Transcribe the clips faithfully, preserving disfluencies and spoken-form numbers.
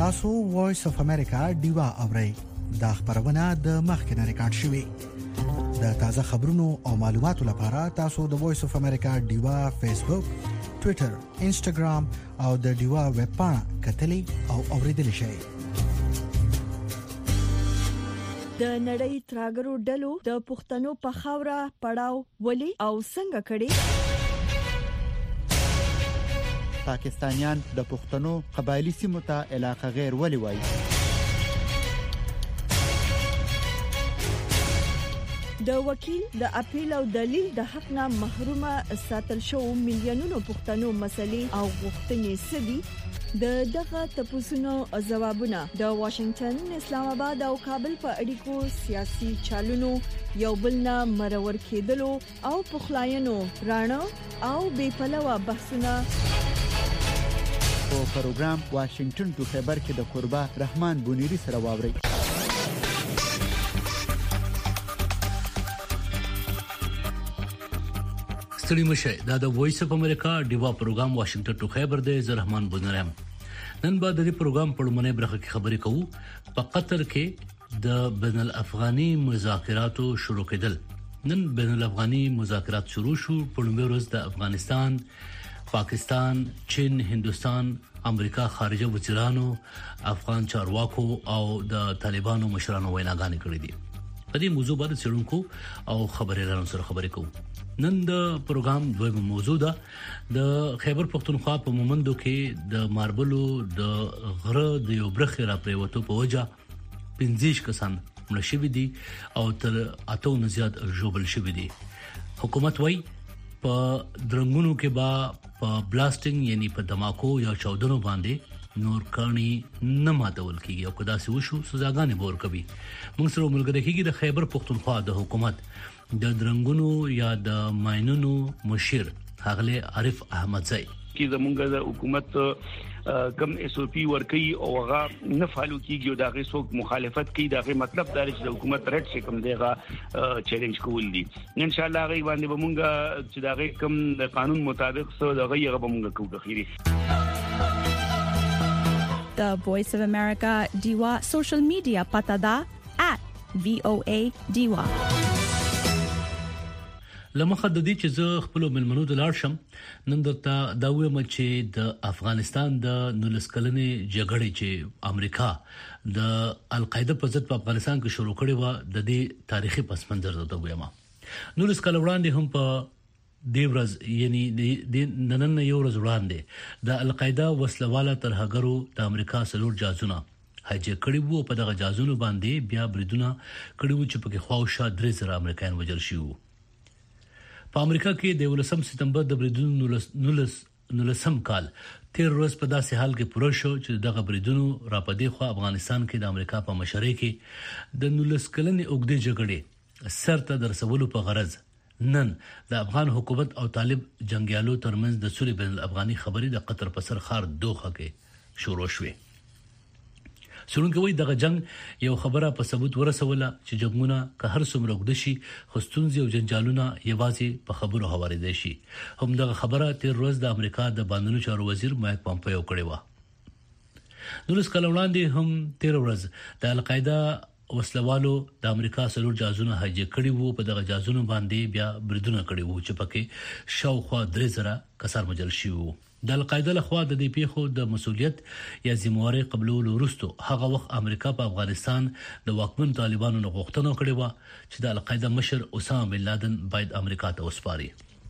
تاسو وایس اف امریکا ډیوا اورئ دا خبرونه د مخکنه ریکارډ شوې د تازه خبرونو او معلوماتو لپاره تاسو د وایس اف امریکا ډیوا فیسبوک، ټوئیټر، انسټاګرام او د ډیوا ویب پاڼه کتلې او اوریدل شئ. د نړۍ تراګرو ډلو د پښتنو په خاوره پړاو ولي او څنګه کړي. پاکستانیان د پښتنو قبایلی سیمو ته علاقه غیر ولي وایي. د وکیل د اپیل او دلیل د حق نه محرومه ساتل شو میلیونونو پښتنو مسلې او غوښتنې سدي. د دغه تپوسونو ځوابونه د واشنگټن، اسلام آباد او کابل په اړیکو سیاسي چالونو یو بل نه مرور کېدلو او پخلاینو رانه او بې پلوه بحثونه په پروګرام واشنگټن ټو خبر کې د قربا رحمان بونیری سره واوري. ستړي مشه دا د وایس اف امریکا ډیوا پروګرام واشنگټن ټو خبر دی. زه رحمان بونیرم. نن به د دې پروګرام په لومړنۍ برخه کې خبرې کوو په قطر کې د بین الافغاني مذاکراتو شروع کېدل. نن بین الافغاني مذاکرات شروع شو. په لومړي ورځ د افغانستان، پاکستان، چین، هندستان، امریکا خارجه وزیرانو، افغان چارواکو او د طالبانو مشرانو ویناګانې کړې دي. په دې موضوع باندې څېړونکو او خبريالانو سره خبرې کوو. نن د پروګرام دویمه موضوع ده د خیبر پختونخوا په مومندو کې د ماربلو د غره د یو برخه را پریوتو په وجه پنځه کسان مړ شوي دي او تر اته نه زیات ژوبل شوي دي. حکومت وايي په درنګونو کې با په بلاستینګ یعنی په دماکو یا چاودنو باندې نور کانی نه ماتول کیږي او کدا سې وشو سزاګانې بور کوي. موږ سره ملګری کیږي د خیبر پختونخوا د حکومت د درنګونو یا د ماينونو مشیر اغله عارف احمد زئی کی زمونږ د حکومت کم اس او پی ورکی او هغه نه فالو کیږي او دغه څوک مخالفت کوي. دغه مطلب دا چې د حکومت رد شي کوم دیغه چیلنج کول دي. ان شاء الله غي باندې بمونږ چې دغه کم د قانون مطابق سو دغه یغه بمونږ کوو د خيري. The Voice of America Diwa social media pata da at V O A Diwa. لمخه د دې چې زه خپل ملمنو د لاړ شم نن درته دا وایم چې د افغانستان د نولس کلنې جګړې چې امریکا د القاعده په ضد په افغانستان کې شروع کړې و د دې تاریخي پس منظر درته وایم. نولس کال وړاندې هم په دیورز یعنی د ننن یو ورځ وړاندې د القاعده وسلواله ترهګرو د امریکا سلور جازونه هجه کړي وو. په دغه جازونو باندې بیا بریدونه کړي وو چې په کې خواوشا درې زره امریکایان وژل شوي. په امریکا کې د ولسم سپتمبر د بریدونو نولس نولسم کال تیر ورځ په داسې حال کې پوره شو چې دغه بریدونو را پدې خو افغانستان کې د امریکا په مشرۍ کې د نولس کلنې اوګدې جګړې سرته درسولو په غرض نن د افغان حکومت او طالب جنگیالو ترمنځ د سولې بین الافغاني خبرې د قطر په سر خار دوخه کې شروع شوه. څنګه وي دغه جنگ یو خبره په ثبوت ورسوله چې جنگونه که هر څومره وګد شي خستونځي او جنجالونه یوازې په خبرو هواري دي شي. هم دغه خبره تیر ورځ د امریکا د باندونو چارو وزیر مایک پامپیو کړی و. نورس کال وړاندې هم تیر ورځ د القاعده وسلوالو د امریکا سلور جازونه هجه کړي وو. په دغه جازونو باندې بیا بریدونه کړي وو چې پکې شاوخوا درې زره کسان وژل شوي وو. د القاعده له خوا د دې پیښو د مسولیت یا ذمہواری قبولولو وروسته هغه وخت امریکا په افغانستان د واکمن طالبانو نه غوښتنه کړې و چې د القاعده مشر اسامه بن لادن باید امریکا ته وسپاري.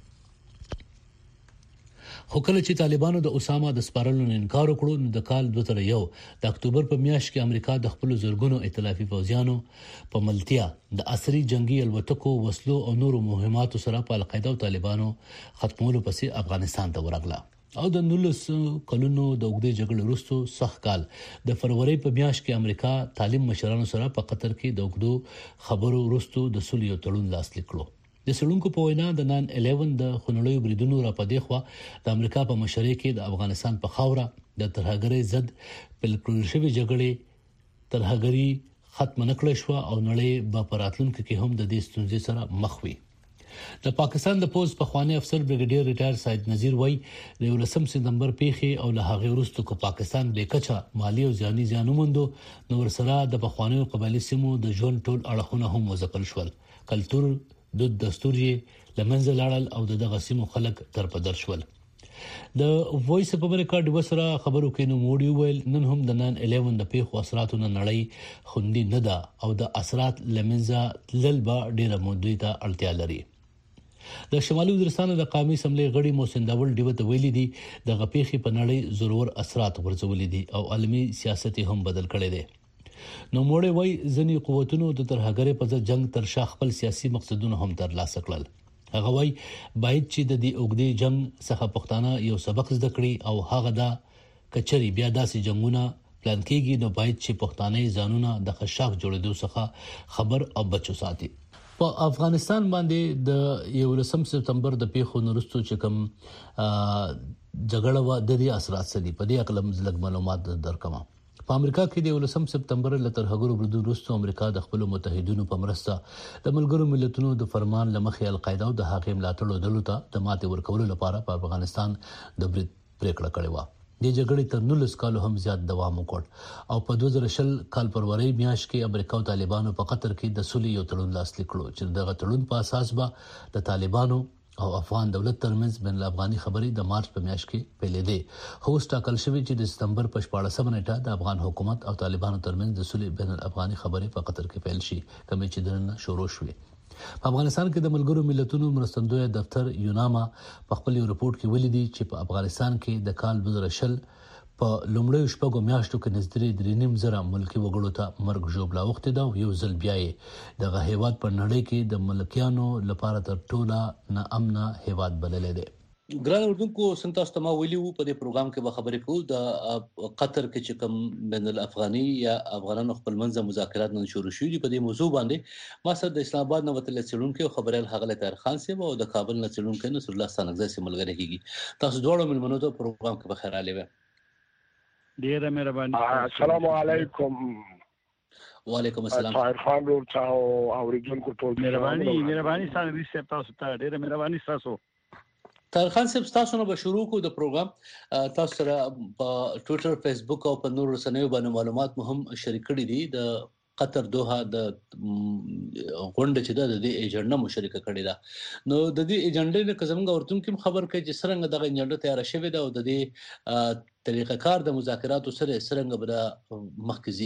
خو کله چې طالبانو د اسامه د سپارلو نه انکار وکړو نو د کال دوه زره یو د اکتوبر په میاشت کې امریکا د خپل زورګونو ائتلافي فوجیانو په ملتیا د عصري جنگي الوتکو وسلو او نورو مهماتو سره په القاعده او طالبانو ختمولو پسې افغانستان ته ورغله. او د نولس کلونو د اوګدې جګړې وروسته سخت کال د فروری په میاشت کې امریکا طالب مشرانو سره په قطر کې د اوګدو خبرو وروسته د صلح یو تړون لاسلیک کړو. د سړونکو په وینا د نن الیون د خنړیو بریدونو را پدې خو د امریکا په مشرۍ کې د افغانستان په خاوره د ترهګرۍ ضد پلکړشوي جګړې ترهګری ختم نکړې شو او نړۍ په پراتلونکو کې هم د دې ستونزې سره مخ وي. د پاکستان د پوز پخوانی افسر بریګیډیر ریټایر سید نذیر وای د ولسم سپتمبر پیښې او له هغه وروسته کو پاکستان به کچا مالی او ځاني زیانومندو نو ورسره د پخوانی قبایلی سیمو د ژوند ټول اړخونه هم وځپل شول. کلچر د دستور یې لمنځه لاړل او دغه سیمو خلک تر په در شول. د وایس اف امریکا د وسره خبرو کې نو موډي ویل نن هم د نن الیون د پیښو اثراتو نه نړۍ خوندي نه ده او د اثرات لمنځه للبا ډیره مودې ته اړتیا لري. د شمالي وزیرستان د قومي اسمبلی غړي محسن داول ډیوه ته ویلي دي د غپېخي په نړۍ ضرور اثرات ورزولې دي او عالمي سیاست هم بدل کړي دي. نو موړې وای ځنی قوتونو د ترهګرۍ په ځای جنگ تر شا خپل سیاسي مقصدونه هم تر لاسه کړل. هغه وای باید چې د دې اوګدې جنگ څخه پښتانه یو سبق زده کړي او هغه دا کچري بیا داسې جنگونه پلان کیږي نو باید چې پښتانه ځانونه د خشاک جوړېدو څخه خبر او بچو ساتي. په افغانستان باندې د یولسم سپتمبر د پیښو نورستو چې کوم جګړه و د دې اثرات سدي په دې اقلم زلګ معلومات درکمه. په امریکا کې د یولسم سپتمبر لتر هغو بردو وروسته امریکا د خپل متحدینو په مرسته د ملګرو ملتونو د فرمان لمخې القاعده او د هغې ملاتړو ډلو ته د ماتې ورکولو لپاره په افغانستان د برید پریکړه کړې و. د جګړې تر نولس کالو هم زیات دوام وکړ او په دوه زره شل کال فروری میاشت کې امریکا او طالبانو په قطر کې د صلح یو تړون لاسلیک کړ چې دغه تړون په اساس به د طالبانو او افغان دولت ترمنځ بین الافغاني خبرې د مارچ په میاشت کې پیلې دي. خو ټاکل شوی چې د سپتمبر په شپاړسمه نیټه د افغان حکومت او طالبانو ترمنځ د صلح بین الافغاني خبرې په قطر کې پیل شي کوم چې دنه شروع شوه. په افغانستان کې د ملګرو ملتونو مرستندوی دفتر یوناما په خپل ریپورت کې ولیدي چې په افغانستان کې د کال دوه زره شل په لومړیو شپږو میاشتو کې نږدې درې نیم زره ملکی وګړو ته مرګ ژوبلا وخت دا یو ځل بیا یې دغه هیواد په نړۍ کې د ملکیانو لپاره تر ټوله نه امن هیواد بلل دي. ګران اردوونکو سنتاس تما ویلیو په دې پروګرام کې به خبرې کوو د قطر کې چې کوم بین الافغاني یا افغانانو خپل منځ مذاکرات نن شروع شوي دي. په دې موضوع باندې ما سره د اسلام آباد نو وتل څېړونکو خبريال هغه طاهر خان صاحب او د کابل نه څېړونکو نصر الله ستانګزی سره ملګری کیږي. تاسو دواړو ملمنو ته پروګرام کې بخیر علي. ډیره مهرباني. السلام علیکم. وعلیکم السلام. طاهر خان ورته او اوریدونکو ټول مهرباني مهرباني ستاسو ریسه تاسو ته ډیره مهرباني تاسو. طاهر خان صاحب تاسو نو به شروع کو د پروګرام تاسو سره په ټوئیټر فیسبوک او په نور رسنیو باندې معلومات مهم شریک کړي دي. د قطر دوحه د غونډه چې د دې ایجنډا مشارکه کړې ده نو د دې ایجنډا نه کزمګ اورتون کوم خبر کوي چې څنګه دغه ایجنډا تیار شوی ده او د دې طریقه کار د مذاکراتو سره څنګه به مخکزي.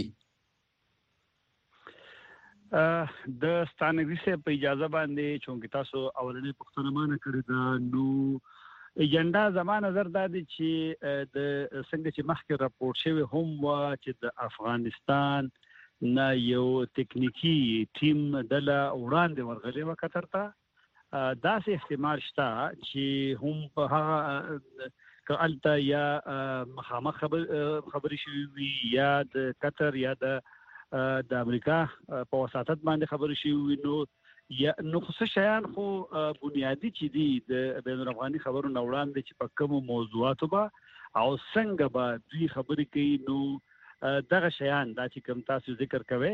د ستانګریسه په اجازه باندې چې تاسو اولنې پښتنه مانه کړی دا نو ایجنډا زمانه نظر دا دي چې د څنګه چې مخکې راپور شوی هم وا چې د افغانستان نه یو ټکنیکی ټیم دله وړاندې ورغلی و قطر ته داسې احتمال شته چې هم په هغه کالته یا مخامخ خبرې شوي وي یا د قطر یا د د امریکا په وساتت باندې خبرې شوي نو یا نو خصوص شیان خو بنیادی چې دي د بین الافغاني خبرو نه وړاندې چې په کوم موضوعاتو به او څنګه به دوی خبرې کوي نو دغه شیان دا چې کوم تاسو ذکر کوئ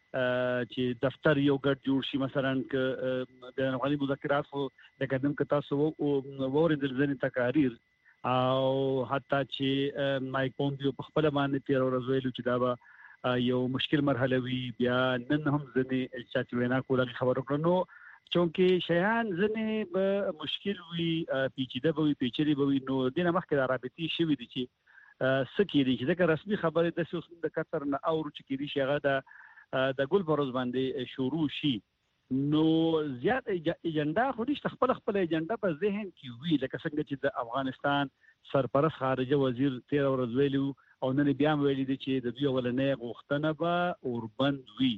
چې دفتر یو ګډ جوړ شي مثلا ک بین الافغاني مذاکرات خو د قدم ک تاسو ووري د ځنې تقاریر او حتی چې مایک پومپیو په خپل باندې تیر ورځ ویلو چې دا به یو مشکل مرحله وي بیا نن هم ځنې چې وینا کوله خبرو کړو نو چونکې شیان ځنې به مشکل وي پیچیده به وي پیچلي به وي نو دینه مخکې د رابطې شوي دي چې سکه دي چې د رسمي خبرې د سوس د قطر نه اورو چې کېږي چې هغه د د ګل بروز باندې شروع شي نو زیات ایجنډا خو نشته خپل خپل ایجنډا په ذهن کې وی لکه څنګه چې د افغانستان سرپرست خارجه وزیر تیر ورځ ویلو او نن بیا ویلي دي چې د دوی ولنې غوښتنه به اوربند وی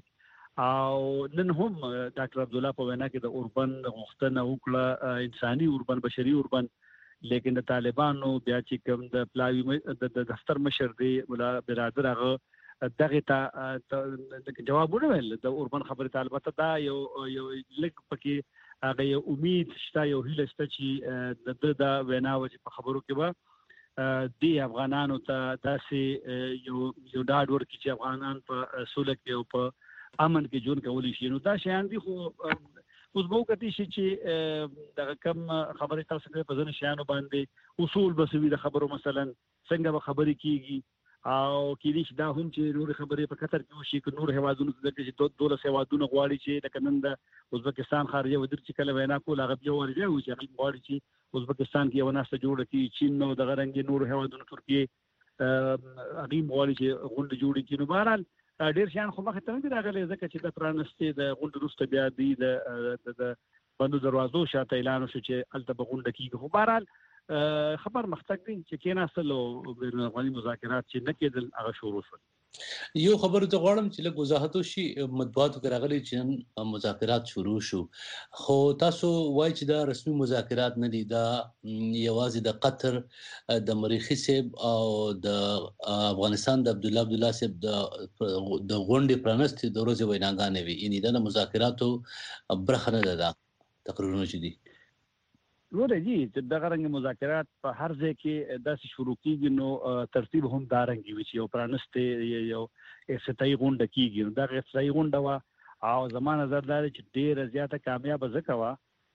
او نن هم ډاکټر عبد الله په وینا کې د اوربند غوښتنه وکړه انساني اوربند بشري اوربند لیکن د طالبانو بیا چې کوم د پلاوی د دفتر مشر دی ولا برادر هغه دغه ته جوابونه ویل د اوربن خبره طالبات دا یو یو لیک پکې هغه یو امید شته یو هیله شته چې د د وینا وجه په خبرو کې به دی افغانانو ته داسې یو یو ډاډ ورکړي چې افغانان په سولې کې او په امن کې جون کولی شي نو دا شیان دي خو اوس به کتی شي چې د کم خبرې تاسو په ځنه شیانو باندې اصول بسوي د خبرو مثلا څنګه به خبرې کیږي او کېدی شي دا هم چې نور خبرې په قطر کې وشي که نور هوادونو کې چې دولس هوادونه غواړي چې د کنن د ازبکستان خارجه وزیر چې کله وینا کول هغه بیا ورځي او چې غواړي چې ازبکستان کې یو ناسته جوړه کړي چین نو د غرنګ نور هوادونو ترکیه هغه غواړي چې غونډه جوړه کړي نو بهرحال ډیر شان خو مخه ته نه راغلي ځکه چې د پرانستي د غونډې وروسته بیا دی د د بندو دروازو شاته اعلان وشو چې الته به غونډه کیږي خو بهرحال خبر مختګ دي چې کیناستل او بین افغاني مذاکرات چې نه کېدل هغه شروع شول. یو خبره ته غواړم چې له وضاحت وشي مطبوعاتو کې راغلي چې مذاکرات شروع شو خو تاسو وایي چې دا رسمي مذاکرات نه دي دا یوازې د قطر د مریخي صاحب او د افغانستان د عبد الله عبد الله صاحب د د غونډې پرانستې د ورځې ویناګانې وي یعنی د مذاکراتو برخه نه ده تقریرونه چې دي ورته دي چې د غرنګ مذاکرات په هر ځای کې داسې شروع کیږي نو ترتیب هم دارنګي وي چې یو پرانسته یو افتتاحي غونډه کیږي دا افتتاحي غونډه وا او زمانه زرداري چې ډیره زیاته کامیاب زکوا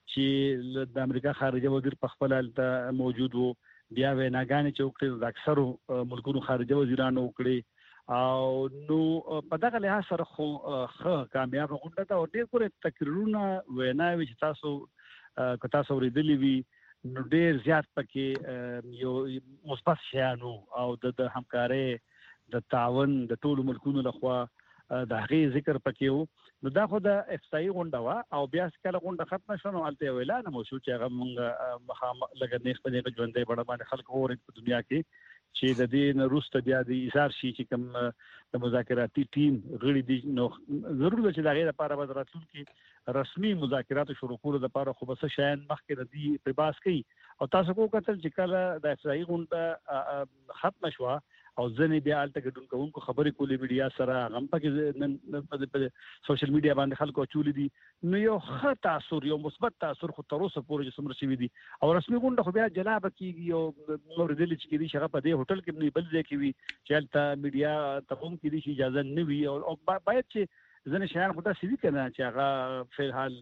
چې د امریکا خارجه وزیر په خپل حالت موجود وو بیا ویناګانې چې وکړي د اکثرو ملکونو خارجه وزیرانو وکړي او نو په دغه لحاظ سره خو ښه کامیاب غونډه ده او ډیر کور تقریرونه ویناوي چې تاسو که تاسو ورېدلې وي نو ډېر زیات پکې یو مثبت شیانو او د همکارۍ د تعاون د ټولو ملکونو لخوا د هغې ذکر پکې وو نو دا خو د افتتاحي غونډه وه او بیا کله غونډه ختمه شوه نو هلته یو اعلان هم وشو چې هغه مونږ مخامخ لږ نیغ په نیغه ژوندی بڼه باندې خلک اوري په دنیا کې چې د دې نه وروسته بیا د ایثار شي چې کوم د مذاکراتي ټیم غړي دي نو ضرور ده چې د هغې لپاره به د راتلونکي رسمي مذاکراتو شروع کولو لپاره خو به څه شیان مخکې د دې په بحث کوي او تاسو کو کتل چې کله د افتتاحي غونډه ختمه شوه او ځنې بیا هلته ګډون کوونکو خبرې کولې میډیا سره هغه هم پکې په سوشل میډیا باندې خلکو اچولي دي نو یو ښه تاثر یو مثبت تاثر خو تر اوسه پورې چې څومره شوي دي او رسمي غونډه خو بیا جلا به کېږي او موږ اورېدلي چې کېدای شي هغه په دې هوټل کې بل ځای کې وي چې هلته میډیا ته هم کېدای شي اجازه نه وي او باید چې ځینې شیان خو داسې وي که نه چې هغه فلحال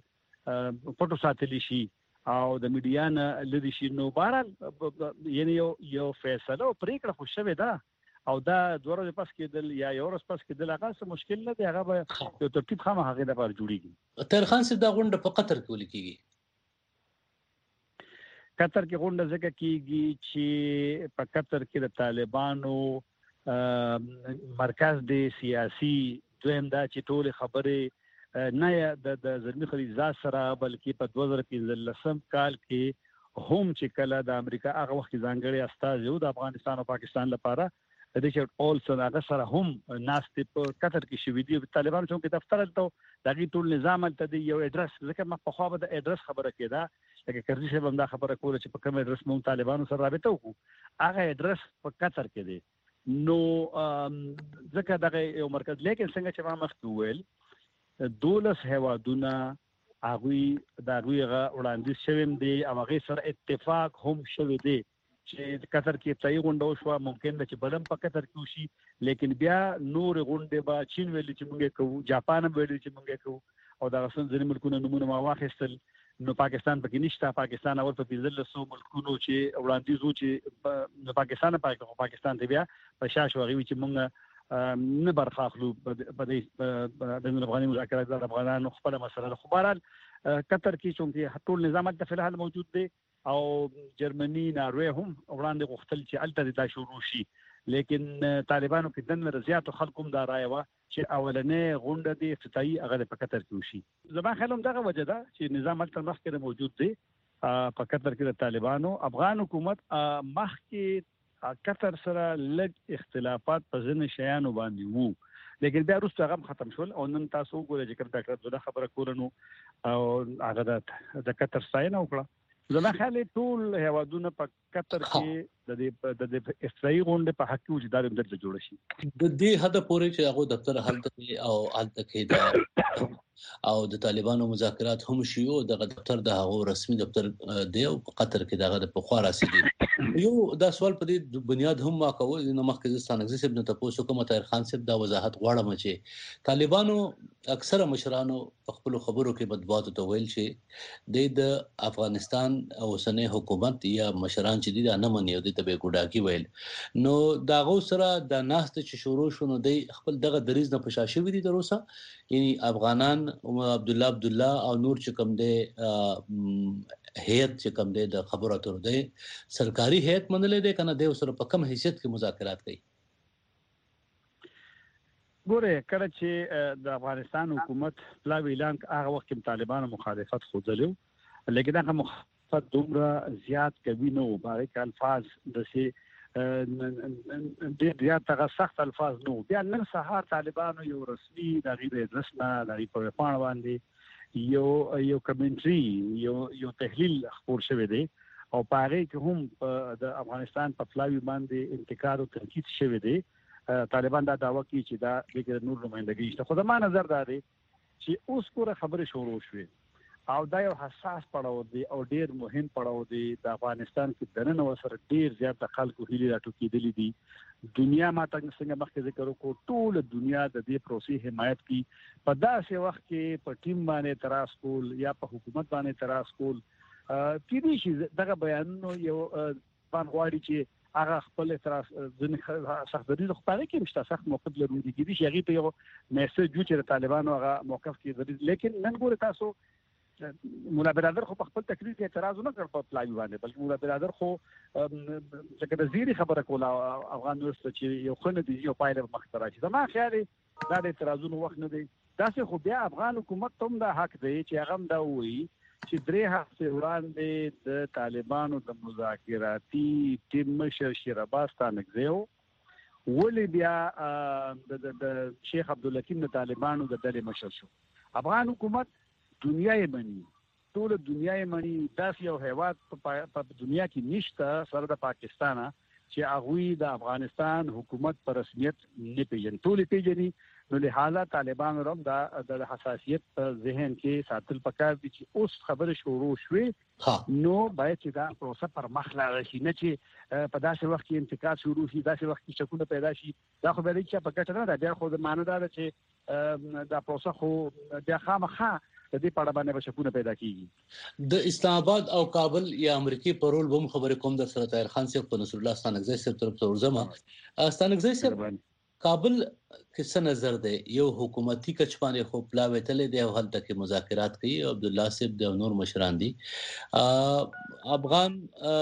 پټو ساتلی شي او د میډیا نه لرې شي نو بهرحال یعنې یو یو فیصله او پرېکړه خو شوې ده او دا دوه ورځې پس کېدل یا یو ورځ پس کېدل هغه څه مشکل نه دی هغه به یو ترتیب خامخا هغې لپاره جوړېږي. طاهر خان صاحب دا غونډه په قطر کې ولې کېږي؟ قطر کې غونډه ځکه کېږي چې په قطر کې د طالبانو مرکز دی سیاسي دویم دا چې ټولې خبرې نه د زلمي خلیلزاد سره بلکې په دوه زره پنځلسم کال کې هم چې کله د امریکا هغه وخت ځانګړی استازی و د افغانستان او پاکستان لپاره ریچارډ اولسن هغه سره هم ناستې په قطر کې شوي دي طالبانو چې کوم دفتر هلته د هغې ټول نظام هلته دی یو اډرس ځکه ما پخوا به د اډرس خبره کېده لکه کرزي صاحب هم دا خبره کوله چې په کوم اډرس موږ طالبانو سره رابطه وکړو هغه اډرس په قطر کې دی نو ځکه دغه یو مرکز لیکن څنګه چې ما مخکې وویل دولس هیوادونه هغوی د هغوی هغه وړاندیز شوی دی او هغې سره اتفاق هم شوی دی چې قطر کې افتتاحي غونډه وشوه ممکن ده چې بل هم په قطر کې وشي لیکن بیا نورې غونډې به چین ویلي چې موږ یې کوو جاپان هم ویلي چې موږ یې کوو او دغه ځینې ملکونه نومونه ما واخیستل نو پاکستان پکې نشته پاکستان اول په پنځلسو ملکونو چې وړاندیز و چې نو پاکستان په پاکستان ته بیا په شا شو هغې وي چې موږ نه برخه اخلو په دې بین الافغاني مذاکرات د افغانانو خپله مسله ده خو بهرحال قطر کې چونکې ټول نظام هلته فلحال موجود دی او جرمني ناروې هم وړاندې غوښتل چې هلته دا شروع شي لیکن طالبانو کې دننه زیاتو خلکو هم دا رایه وه چې اولنۍ غونډه دی افتتاحي هغه په قطر کې وشي زما خیال هم دغه وجه ده چې نظام هلته مخکې موجود دی په قطر کې د طالبانو افغان حکومت مخکې قطر سره لږ اختلافات په ځینې شیانو باندې وو لیکن بیا وروسته هغه هم ختم شول او نن تاسو وګورئ چې کوم ډاکټر عبدالله خبره کوله نو او هغه د قطر ستاینه وکړه زما خیال ټول هیوادونه په قطر کې د دې د دې افتتاحي غونډې په حق کې وجدار هم درته جوړ شي د دې حد پورې چې هغه دفتر هلته او هلته کې د او د طالبانو مذاکرات هم شي او د دفتر د هغه رسمي دفتر دی او په قطر کې دغه د پخوا راسي یو دا سوال په دې بنیاد هم ما کول نو مخکې ځستانګزي صاحب نه تاسو کوم طاهر خان صاحب دا وضاحت غواړم چې طالبانو اکثره مشرانو په خپل خبرو کې بدبوات ته ویل چې د افغانستان اوسنۍ حکومت یا مشران چې د نه مني او د تبه ګډاګي ویل نو داغه سره د ناست چې شروع شونه دی خپل دغه دریز نه پښاشي وي دي روسه یعنی افغانان عبد الله عبد الله او نور چې کوم دی هیئت چې کوم دی د خبرو اترو دی سرکاري هیئت منلې ده کنه د سره په کم حیثیت کې مذاکرات کوي ګوره کله چې د افغانستان حکومت لا اعلان هغه وخت کې طالبانو مخالفت خوځلو لیکن هغه مخالفت دومره زیات کوي نو باندې الفاظ د سي د زیات هغه سخت الفاظ نو بیا نن سهار طالبانو یو رسمي د غیر رسمه د په پاڼه باندې یو یو کمنټري یو یو تحلیل خبر شوی دی او پاره کې هم د افغانستان په فلاوی باندې انتقاد او تنقید شوی دی طالبان دا دعوا کوي چې دا د نور نمائندګي شته خو زما نظر دا دی چې اوس کوره خبره شروع شوه او دا یو حساس پړاو دی او ډیر مهم پړاو دی د افغانستان کې دننه وسره ډیر زیات خلکو هلي راټوکېدلې دي دنیا ما ته څنګه مخکې ذکر وکړو ټول دنیا د دې پروسې حمایت کوي په داسې وخت کې په ټیم باندې اعتراض کول یا په حکومت باندې اعتراض کول کې دي چې دغه بیانونه یو باندې چې هغه خپل اعتراض ځنې سخت دي خو پاره کې مشته سخت موقف لرونکي دي چې هغه په یو میسج چې طالبانو هغه موقف کې دي لیکن نن ګوره تاسو مولا برادر خو په خپل تقریر کې اعتراض نه کړ په پلان باندې بلکې مولا برادر خو څنګه د زیری خبره کوله افغان ورسته چې یو خنه دي یو پایله مخترا شي زما خیال دا د اعتراضونو وخت نه دی داسې خو بیا افغان حکومت ته دا حق دی چې هغه دا وایي چې درې هفته وړاندې د طالبانو د مذاکراتي ټیم مشر شیر عباس تانګزیو ولې بیا د شیخ عبدالحکیم د طالبانو د ډلې مشر شو افغان حکومت دنیا یې مني ټول دنیا یې مني داسې یو هیواد په دنیا کې نشته سره د پاکستان چې هغه د افغانستان حکومت پر رسمیت نه پیژني ټول پیژني نو له حالات طالبان هم دا د حساسیت ذهن کې ساتل پکار دي چې اوس خبره شروع شوه نو باید چې دا پروسه پر مخ لاړ شي نه چې په داسې وخت کې انتقاد شروع شي داسې وخت کې شکونه پیدا شي دا خو به چې په ګټه نه ده بیا خو د معنی دا ده چې دا پروسه خو بیا خامخا د دې په اړه باندې شکونه پیدا کیږي د اسلام آباد او کابل یا امریکای په رول هم خبرې کوم در سره طاهر خان صاحب په نصر الله ستانګزی صاحب طرف ته ورځم ستانګزی صاحب کابل کې څه نظر دی یو حکومتي کچپانې خو پلاوي تلې دی او هلته کې مذاکرات کوي عبد الله صاحب د نور مشران دي افغان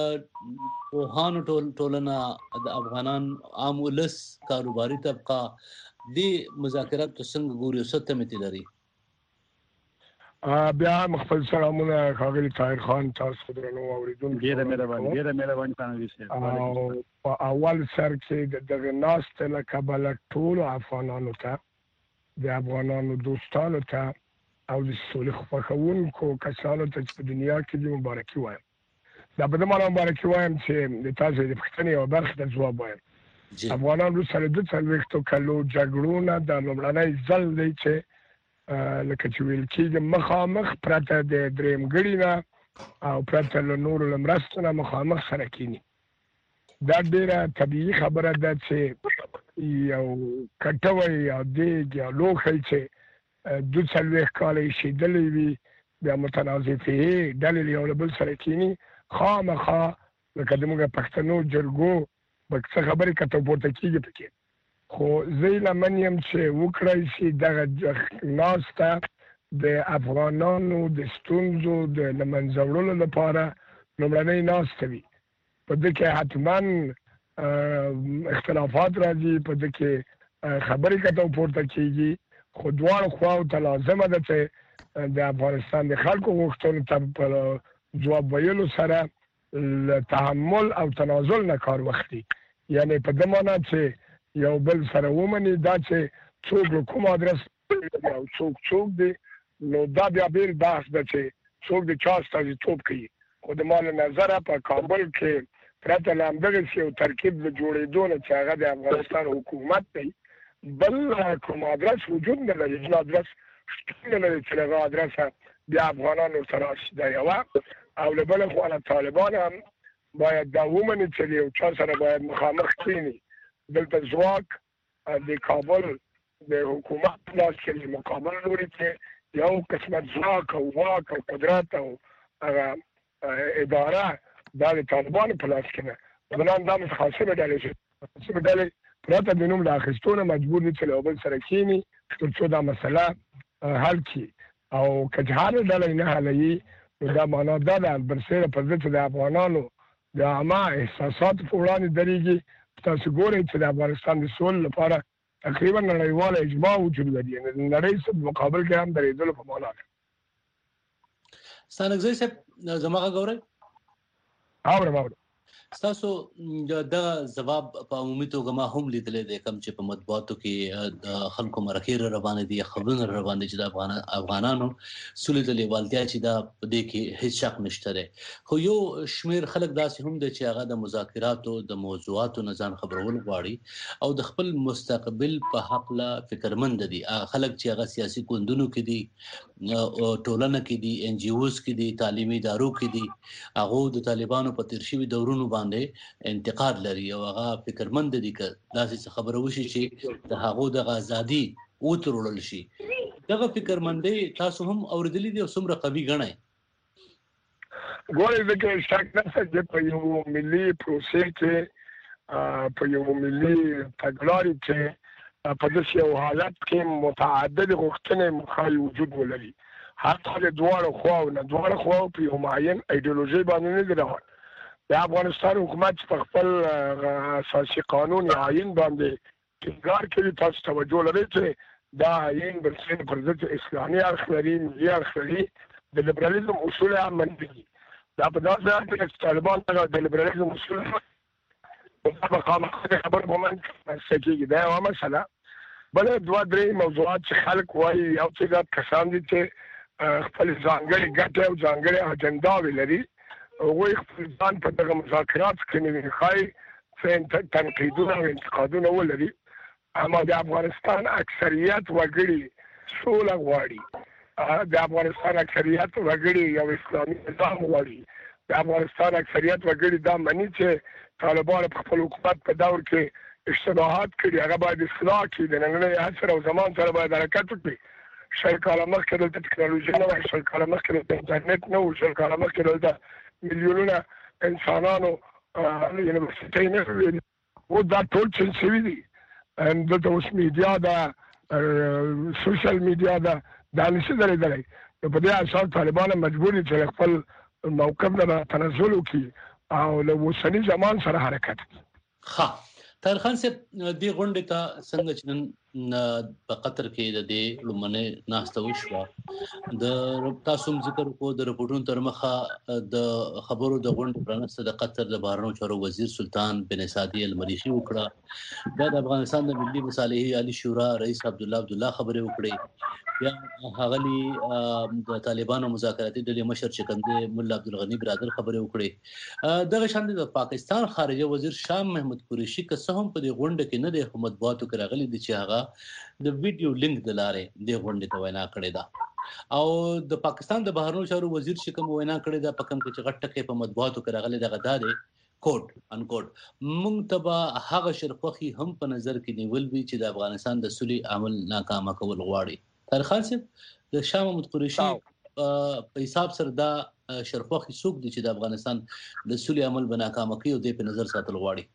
روحان ټول ټولنه د افغانان عام ولس کاروباري طبقه د مذاکرات څنګه ګوري او څه تمه لري بیا مخفل سلامونه خاغلی طاهر خان تاسو خبرونه اوریدونکو ډیره مهرباني ډیره مهرباني تاسو په اول سر کې د ناست له کابل ټول افغانانو ته د افغانانو دوستانو ته او د صلح خوښونکو کسانو ته په دنیا کې د مبارکي وایم دا په دمانه مبارکي وایم چې د تاسو د پښتنې او برخه د جواب وایم افغانانو سره د څلوېښتو کلو جګړونه د لومړنۍ ځل دی چې لکه چې ویل کېږي مخامخ پرته د درېمګړي نه او پرته له نورو له مرستو نه مخامخ سره کېني دا ډېره طبیعي خبره ده چې یو کټوی یا دیګ یا لوښی چې دوه څلوېښت کاله ایښېدلی وي بیا متنازعې ډلې یو له بل سره کېني خامخا لکه زموږ پښتنو جرګو به څه خبرې کته پورته کېږي پکې خو زه لمن یم چې وکړی شي دغه ناسته د افغانانو د ستونزو د له منځه وړلو لپاره لومړنۍ ناسته وي په دې کې حتما اختلافات راځي په دې کې خبرې کته پورته کېږي خو دواړو خواو ته لازمه ده چې د افغانستان د خلکو غوښتنو ته په جواب ویلو سره له تحمل او تنازل نه کار واخلي یعنی په دې معنی چې یو بل سره ومني دا چې څوک کوم ادرس او څوک څوک دی نو دا بیا بیل بحث ده چې څوک د چا استازیتوب کوي خو د مال نظره په کابل کې پرته له همدغسې یو ترکیب د جوړېدو نه چې هغه د افغانستان حکومت دی بل کوم ادرس وجود نه لري چې ادرس شتون نه لري چې هغه ادرس بیا افغانان ورته راشي دا یوه او له بله خوا طالبان هم باید دا ومني چې یو چا سره باید مخامخ کېني دلته ځواک د کابل د حکومت لاس کې مقابل لوري کې یو قسمه ځواک او واک او قدرت او اداره دا د طالبانو په لاس کې ده. بلان دا متخاصمه ډلې چې متخاصمه ډلې پرته د نوم له اخیستونه مجبور دي چې له بل سره کښېني تر څو دا مسله حل کړي او که جهاد ډلې نه حلوي نو دا معنا دا ده برسېره پر ضد د افغانانو د عامه احساساتو په وړاندې درېږي. تاسو ګورئ چې د افغانستان د سولې لپاره تقریبا نړیواله اجماع وجود لري، د نړۍ سره مقابل کې هم درېدلو په معنا ده. ستانګزی صاحب زما غوړی اورم اورم تاسو دا جواب په عمومي توګه ما هم لیدلې د کم چې په مطبوعاتو کې د خلکو مرخیر روانه دي خبرونه روانه دي چې د افغان افغانانو سولې د لیوالتیا چې دا په دې کې هیڅ شک نشته ده. خو یو شمیر خلک داسې هم دي چې هغه د مذاکراتو د موضوعاتو نه ځان خبرول غواړي او د خپل مستقبل په حق لا فکرمند دي. خلک چې هغه سیاسي ګوندونو کې دي، ټولنه کې دي، ان جی اوز کې دي، تعلیمي ادارو کې دي، هغه د طالبانو په تیر شوي دورونو باندې انتقاد لري او هغه فکرمند دي ک داسې خبره وشي چې د هغه د آزادي او ترول شي. دغه فکرمندي تاسو هم اوریدلې دي او څومره قوي غنئ؟ ګورې د کې شک نه چې په یو ملي پروسې کې په یو ملي تګلاري کې په داسې یو حالت کې متعدد غوښتنې مخالف وجود ولري. حتی د دواړو خواو نه دواړو خواو په یو معین ایدئولوژي باندې نه روان. د افغانستان حکومت په خپل اساسي قانون عین باندې ټینګار کوي. تاسو توجه لرئ چې دا عین برسېره پر ضد اسلامي اړخ لري، ملي اړخ لري، د لیبرالیزم اصول هم منفي دي. دا په داسې حال کې چې طالبان ته د لیبرالیزم اصول په خامخا خبر په من کېږي. دا یوه مسله. بله دوه درې موضوعات چې خلک وایي یو څه کسان دي چې خپل ځانګړې ګټې او ځانګړې اجنداوې لري، هغوی خپل ځان په دغه مذاکرات کې نه ښایي څه تنقیدونه او انتقادونه ولري. اما د افغانستان اکثریت وګړي سوله غواړي، د افغانستان اکثریت وګړي یو اسلامي نظام غواړي، د افغانستان اکثریت وګړي دا مني چې طالبان په خپل حکومت په دور کې اشتباهات کړي، هغه باید اصلاح کړي، د نننۍ عصر او زمان سره باید حرکت وکړي. شل کاله مخکې دلته ټکنالوژي نه وه، شل کاله مخکې دلته انټرنیټ نه و، شل کاله مخکې دلته میلیونونه انسانانو یونیورسټۍ نه وې. اوس دا ټول چینج شوي دي. دلته اوس میډیا ده، سوشل میډیا ده، دا نشي درېدلی. نو په دې اساس طالبان مجبور دي چې خپل موقف نه تنزل وکړي او له اوسني زمان سره حرکت وکړي. ښه طاهر خان صاحب، دې غونډې ته څنګه چې نن په قطر کې د دې لومړنۍ ناسته وشوه، د تاسو هم ذکر وکړو د رپورټونو تر مخه د خبرو د غونډې پرانسته د قطر د بهرنیو چارو وزیر سلطان بن سعدي المریخي وکړه. بیا د افغانستان د ملي مصالحې عالی شورا رئیس عبدالله عبدالله خبرې وکړې. بیا هغلی د طالبانو مذاکراتي ډلې مشر چې کوم دی مولا عبدالغني برادر خبرې وکړې. دغه شان د پاکستان خارجه وزیر شاه محمود قریشي که څه هم په دې غونډه کې نه دی خو مطبوعاتو کې راغلي دي چې هغه د ویډیو لینک د لارې د غونډې ته وینا کړې ده او د پاکستان د بهرنیو چارو وزیر چې کوم وینا کړې ده په کوم کې چې غټ ټکی په مطبوعاتو کې راغلي دغه دا دی کوټ ان کوټ مونږ ته به هغه شرخوخي هم په نظر کې نیول وي چې د افغانستان د سولې عمل ناکامه کول غواړي. طاهر خان صاحب، د شاه محمود قریشي په حساب سره دا شرخوخي څوک دي چې د افغانستان د سولې عمل به ناکامه کوي او دې په نظر ساتل غواړي؟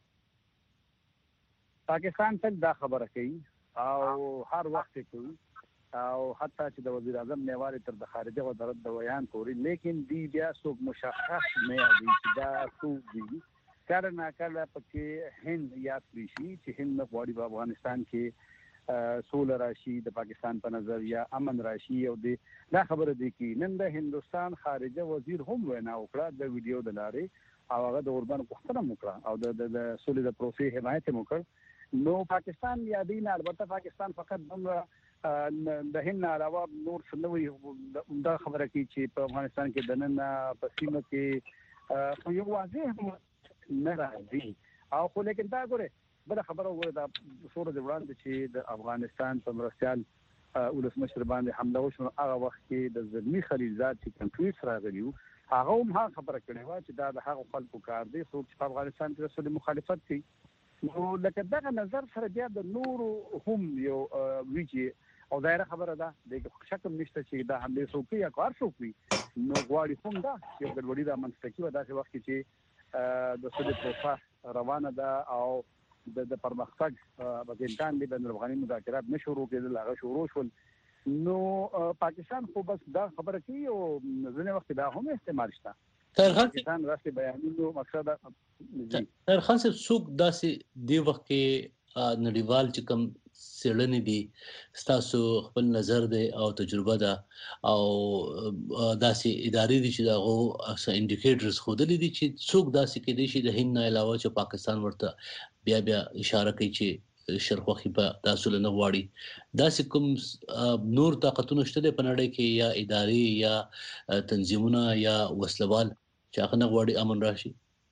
پاکستان تک دا خبره کوي او هر وخت کوي او حتی چې د وزیر اعظم نیوالي تر د خارجه وزارت د بیان کوي، لیکن دی بیا څوک مشخص نه دی چې دا څوک دی. کله نه کله پکې هند یاد کړی شي چې هند نه غواړي په افغانستان کې سوله راشي، د پاکستان په نظر یا امن راشي او دی دا خبره دی کې نن د هندستان خارجه وزیر هم وینا وکړه د ویډیو د لارې او هغه د اوربان پوښتنه وکړه او د د سولې د پروسې حمایت وکړ. نو پاکستان یادین البته پاکستان فقط دومره د هند علاوه نور څه نه وي دا خبره کوي چې په افغانستان کې د نن په سیمه کې خو یو واضح نه راځي او خو لیکن دا ګوره بل خبره وګوره دا سوره د وړاندې چې د افغانستان په مرستيال ولسمشر باندې حمله وشو هغه وخت کې د زلمی خلیلزاد چې کنټریټ راغلیو هغه هم هغه خبره کړې و چې دا د هغه خلکو کار دی څوک چې په افغانستان کې د مخالفت کوي. نو لکه دغه نظر سره بیا د نورو هم یو ویجی او دایره خبره ده د شک نشته چې دا هم له سوقي یا کار سوقي نو غواړي هم دا چې د وړي د منځتکی ودا چې وخت چې د سود پروسه روانه ده او د پرمختګ بګینکان دي بین افغاني مذاکرات نشورو کېدل هغه شروع شول نو پاکستان خو بس دا خبره کوي او ځنه وخت دا هم استعمال شته پاکستان راستي بیانونو مقصد تر خاصه سوق داسې دی وخت کې نړیوال چې کوم سړنې دي ستاسو خپل نظر دی او تجربه ده او داسې ادارې دي چې داغه اسه انډیکیټرز خودلې دي چې څوک داسې کې دي چې د هند نه علاوه چې پاکستان ورته بیا بیا اشاره کوي چې شرخوخي په تاسو له نغواړي داسې کوم نور طاقتونه شته په نړۍ کې یا ادارې یا تنظیمونه یا وسلوال چې هغه نغواړي امن راشي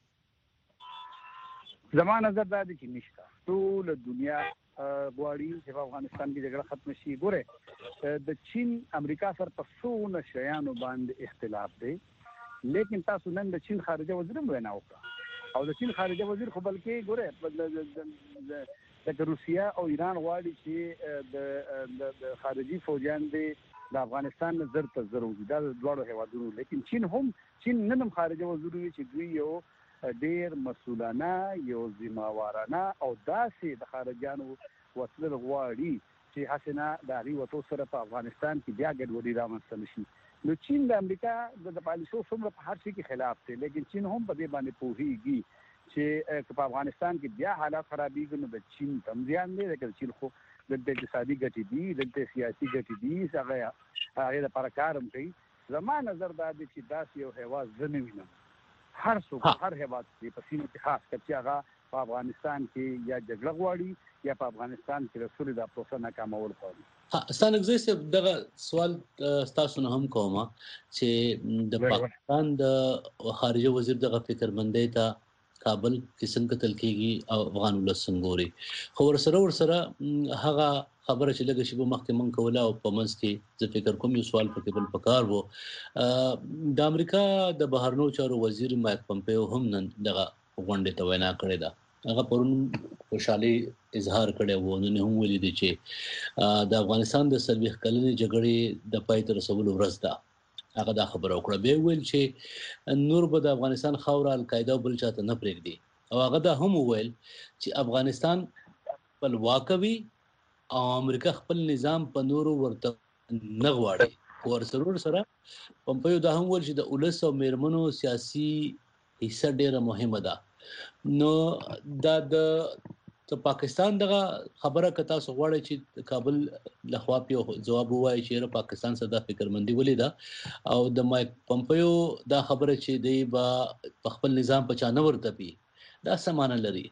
زمانه نظر دا دي چې نشته ټول دنیا غواړي چې په افغانستان کې جګړه ختم شي ګوره د چین امریکا سره په څو شیانو باندې اختلاف دی لیکن تاسو نن د چین خارجه وزیر وینا وکړه او د چین خارجه وزیر خو بلکې ګوره د روسیا او ایران غواړي چې د خارجي فوجان دي د افغانستان نظر ته ضروري دا دواړو هیوادونو لیکن چین هم چین نن هم خارجه وزیر وی چې دوی یو ډیر مسؤلانه یو ذمہوارانه او داسې د خارجانو وسله غواړي چې حسنا د اړي وته سره په افغانستان کې بیا ګډوډي رامنځته نشي نو چین د امریکا د پالیسو څومره په هر شي کې خلاف دی لیکن چین هم په دې باندې پوهیږي چې په افغانستان کې بیا حالات خرابېږي نو د چین تم ځان دی چې چین خو د اقتصادي ګټې دي د سیاسي ګټې دي هغه هغه لپاره کارم کوي زما نظر دا دی چې داسې یو هوا زنه وینم هر څوک هر هیواد کې په سیمه کې خاص کچې هغه په افغانستان کې یا جګړه غواړي یا په افغانستان کې رسول د پروسه ناکامول غواړي ها ستانګزه دغه سوال تاسو نه هم کوم چې د پاکستان د خارجه وزیر دغه فکرمندۍ ته کابل کې څنګه تل کېږي او افغان ولسنګوري خو ورسره ورسره هغه خبره چې لږه شی په مخکې مونږ کوله او په منځ کې زه فکر کوم یو سوال پکې بل پکار وو د امریکا د بهرنیو چارو وزیر مایک پمپیو هم نن دغه غونډه ته وینا کړې ده هغه پرون خوشحالي اظهار کړی وو نن هم ویلي دي چې د افغانستان د سلويخ کلنې جګړې د پای ته رسولو ورځ ده هغه دا خبره وکړه به ویل چې نور به د افغانستان خاور القاعده بل چاته نه پرېږدي او هغه دا هم ویل چې افغانستان خپل واکوي او امریکا خپل نظام په نورو ورته نه غواړي ورسره سره پمپیو دا هم ویل چې د اولس او میرمنو سیاسي حصہ ډیره مهمه ده نو دا د ته پاکستان دغه خبره کتا سو غواړي چې کابل لخوا په جواب وایي چې پاکستان سره د فکرمندي ولیدا او د مایک پمپیو دا خبره چې دی با خپل نظام په چانه ورته پی دا سمانه لري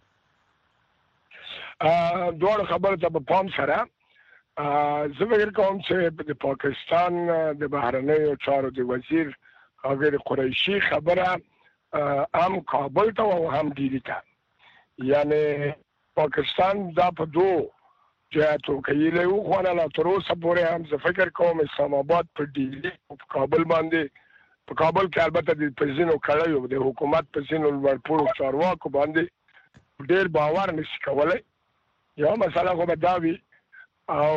ا دوه خبره ته په پام سره زه فکر کوم چې د پاکستان د بهرنیو چارو د وزیر هغه قریشي خبره هم کابل ته او هم ډیلی ته یعنی پاکستان دا په دوه جهاتو کې له یو خواله لا تر اوسه پورې هم زه فکر کوم اسلام آباد په ډیلی او کابل باندې په کابل کې البته د پرزینو کړیو د حکومت پرزینو ورپور چارواکو باندې ډېر باور نشي کولای یو مسله خو به دا وي او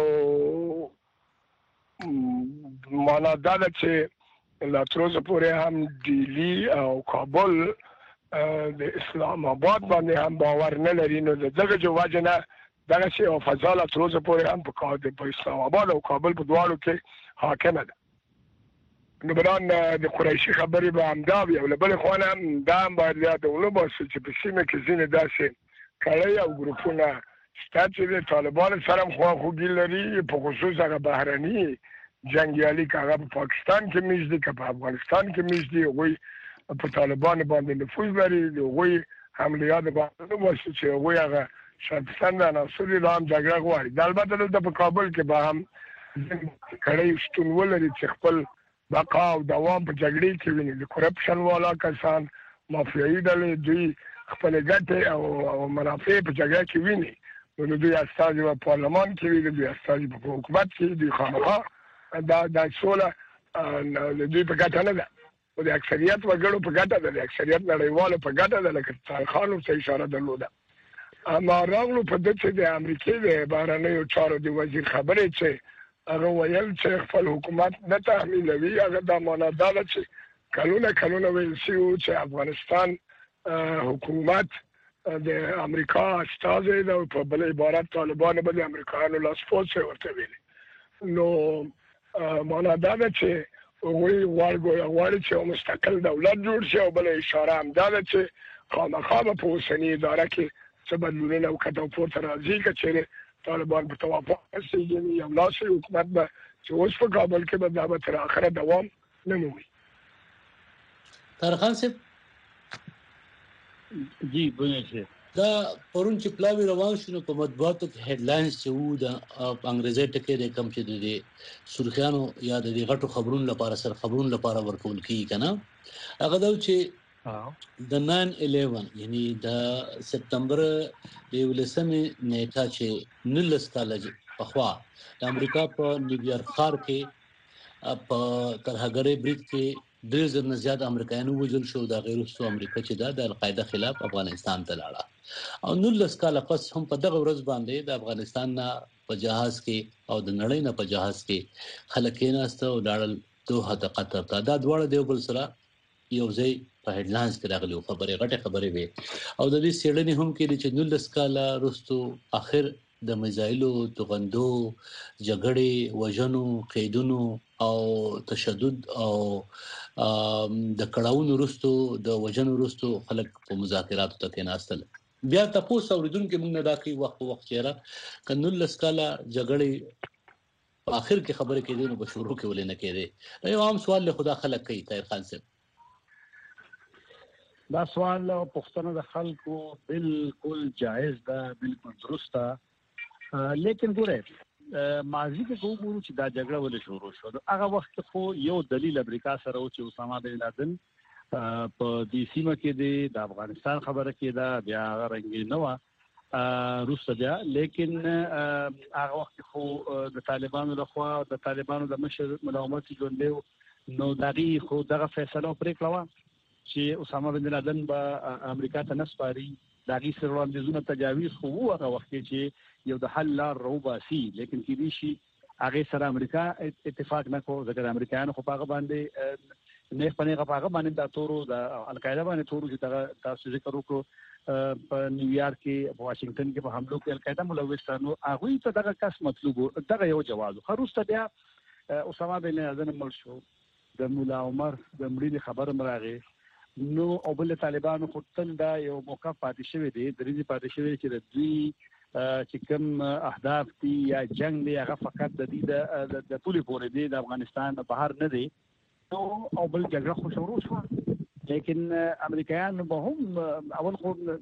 معنا دا ده چې لا تر اوسه پورې هم ډیلی او کابل د اسلام آباد باندې هم باور نه لري نو دغه جواز نه دغه شی او فضاله تر اوسه پورې هم په اسلام آباد او کابل په دواړو کې حاکمه ده نو بران د قریشي خبرې به همدا وي او بل خو نه دا باید یادونه باسي چې په سیمه کې ځینې داسې کړي او ګروپونه شته چې د طالبانو سره خواخوږي لري په خصوص هغه بهرني جنګیالي هغه په پاکستان کې میږدي که په افغانستان کې میږدي هغوی په طالبانو باندې نفوذ لري هغوی حملیات باندې وشي چې هغوی هغه شرطسند عناصر لا هم جګړه غواړي البته دلته په کابل کې به هم کړی شتون ولري چې خپل بقا او دوام په جګړې کې ویني د کرپشن والا کسان مافیایي ډلې دوی خپل ګټې او منافع په جګړه کې ویني نو دوی استازي په پارلمان کې وي دوی استازي په حکومت کې دوی خامخا دا د سوله دوی په ګټه نه ده او د اکثریت وګړو په ګټه ده د اکثریت نړیوالو په ګټه ده لکه طالخانو څه اشاره درلوده اما راغلو په دته د امریکای د بهرنیو چارو د وزیر خبرې چې هغه ویل چې خپل حکومت نه تحمیلوي هغه د ماناداله چې کلونه کلونه ویل شي چې افغانستان حکومت د امریکا استازي د په بل عبارت طالبان به د امریکایانو لاس پوڅه ورته ویلي نو ماناداله چې وی ورګو غواړي چې مستقل دولت جوړ شي او بل اشاره هم دا چې خامخا په اوسنی اداره کې څه بدلونونه او کټو پورته راځي چې طالبان په توافق سره یو لاسي حکومت به چې اوس په کابل کې به د تر اخره دوام نه مومي. طارق صاحب جی بونه دا پرون چې پلاوی روان شنو په مطبوعاتو کې هډلاینز چې وو د انګریزي ټکی د کم چې د سرخیانو یا د غټو خبرونو لپاره سر خبرونو لپاره ورکول کیږي کنه هغه دا چې د ناین الیون یعنی د سپتمبر یولسمه نیټه چې نلس کالج په خوا د امریکا په نیویارک ښار کې په ترهګری بریټ کې ډېر زر زیات امریکایانو وژل شو د غیرستو امریکا چې د القاعده خلاف افغانستان ته لاړه او نلس کاله پس هم په دغه ورځ باندې د افغانستان نه په جهاز کې او د نړۍ نه په جهاز کې خلک کېناسته او لاړل دوه د قطر ته دا دواړه دیو بل سره یو ځای په هډلاینز کې راغلي خبره غټه خبره وي او د دې سیړنې هم کې چې نلس کاله رستو اخر د میزایلو توغندو جګړې وژنو قیدونو او تشدد او د کړهونو رستو د وژنو رستو خلک په مذاکراتو ته کېناستل بیا تاسو اوریدونکو موږ نه دا کوي وخت وخت چیرې کنول سکالا جګړې په اخر کې خبره کېدې نو په شروع کې ولې نه کېده یو عام سوال له خدا خلک کوي طاهر خان صاحب دا سوال او پښتنه د خلکو بالکل جائز ده بالکل درست ده لیکن ګوره ماضی کې کومو چې دا جګړه ولې شروع شو هغه وخت خو یو دلیل امریکا سره او چې اسامه بن لادن په دې سیمه کې د افغانستان خبره کې دا بیا غرنګ نه و روسه بیا لیکن هغه وخت خو د طالبانو لخوا د طالبانو د مشر ملاومت ژوندې نو دغه خو دغه فیصله پرې کړو چې اسامه بن لادن به امریکا ته نسپاري دغه سره وړاندیزونه تجاویز خو هغه وخت چې یو د حل لار روباسي لیکن کې دي شي هغه سره امریکا اتفاق نه کو ځکه امریکایانو خو هغه باندې نه پنه هغه هغه باندې د تورو د القاعده باندې تورو چې دا تاسو ذکر وکړو په نیویارک کې په واشنگټن کې په حملو کې القاعده ملوثانو هغه ته دغه کس مطلوب دغه یو جواز خروسته بیا اسامه بن لادن مړ شو د مولا عمر د مړي خبر مراغه نو او بل طالبانو خو تل دا یو موقع پاتې شوی دی درې پاتې شوی چې د دوی چې کوم اهداف دي یا جنگ دی هغه فقط د دې د پولي پورې دی د افغانستان بهر نه دی نو او بل جګړه خو شروع شو لیکن امریکایان به هم اول خو د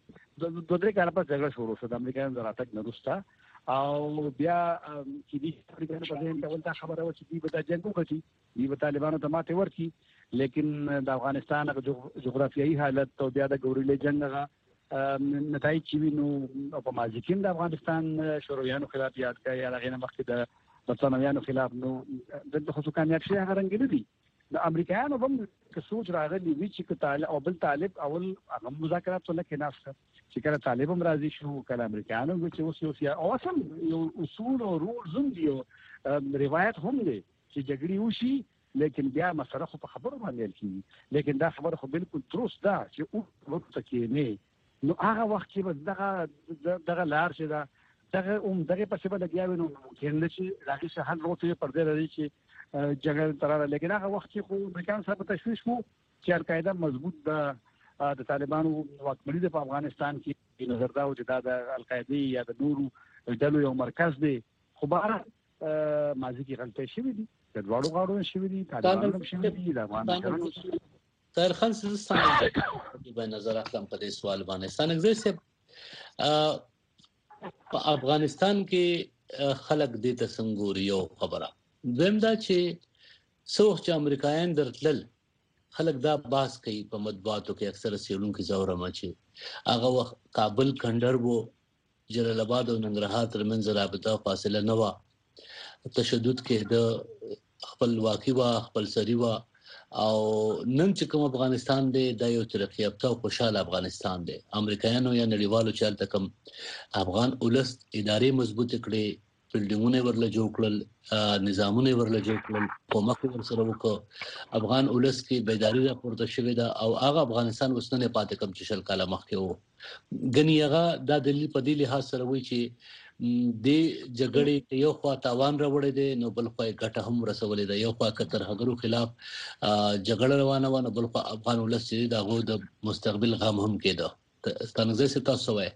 دوه درې کاله په جګړه شروع شو د امریکایانو دراتک نه روستا او بیا چې دې امریکایانو په دې ډول دا خبره و چې دې به جنگ وکړي دې به طالبانو ته ماته ورکړي لیکن د افغانستان جغرافیایي حالت او بیا د ګوریلا جنگ هغه نتایج چې وینو په ماضي کې د افغانستان شورویانو خلاف یاد کړي یا هغه مخکې د برتانویانو خلاف نو د خصوصا کامیاب شي هغه رنګ دي د امریکایانو هم که سوچ راغلی وی چې طالب او بل طالب اول هغه مذاکرات څنګه کې نافسه چې کله طالب هم راضي شو کله امریکایانو چې اوس یو سیا او اصل یو اصول او رولز هم دي روایت هم دي چې جګړې وشي لیکن بیا مسله خو په خبرو باندې کیږي لیکن دا خبره خو بالکل درست ده چې او وخت کې نه نو هغه وخت کې به دغه دغه لار چې دا دغه اوم دغه په څه باندې یاوي نو ممکن نشي راځي چې هر روته پر دې راځي چې جګړه تراله لیکن هغه وخت کې خو امریکایان سره تشویش وو چې القاعده مضبوط ده د طالبانو واکمنۍ په افغانستان کې نظر دا و چې دا د القاعده یا د نورو ډلو یو مرکز دی خو بهر ماضي کې غلطۍ شوې دي د دواړو غاړو شوې دي طالبانو هم شوې دي د افغانستان طاهر خان څه په نظر اخلم په دې سوال باندې ستانګزي سه په افغانستان کې خلک دې ته څنګه یو خبره زم دا چې څو چې امریکایان درتل خلک دا باس کوي په مطبوعاتو کې اکثره سیلونکو زوره مچي هغه وخت کابل کندر وو جلال آباد او ننګرهار ترمنځ رابطه فاصله نه و تشدد کې د خپل واقعي وا خپل سری وا او نن چې کوم افغانستان دی د یو ترقی یافته او خوشاله افغانستان دی امریکایانو یا نړیوالو چالت کم افغان اولس ادارې مضبوط کړي بلډینګونه ورله جوړ کړل نظامونه ورله جوړ کړل کومک ورسره وکړ افغان اولس کې بیداری راپورته شوې ده او هغه افغانستان وسنه پاتې کم چې شل کاله مخکې وو غنی هغه د دلیل په دی لحاظ سره وایي چې د جګړې یو خوا تاوان راوړی دی نو بل خوا ګټه هم رسولې ده یو خوا کتر هغرو خلاف جګړه روانه و نو بل خوا افغان ولس چې دغه د مستقبل غم هم کېده ستانګزه څه تاسو وایي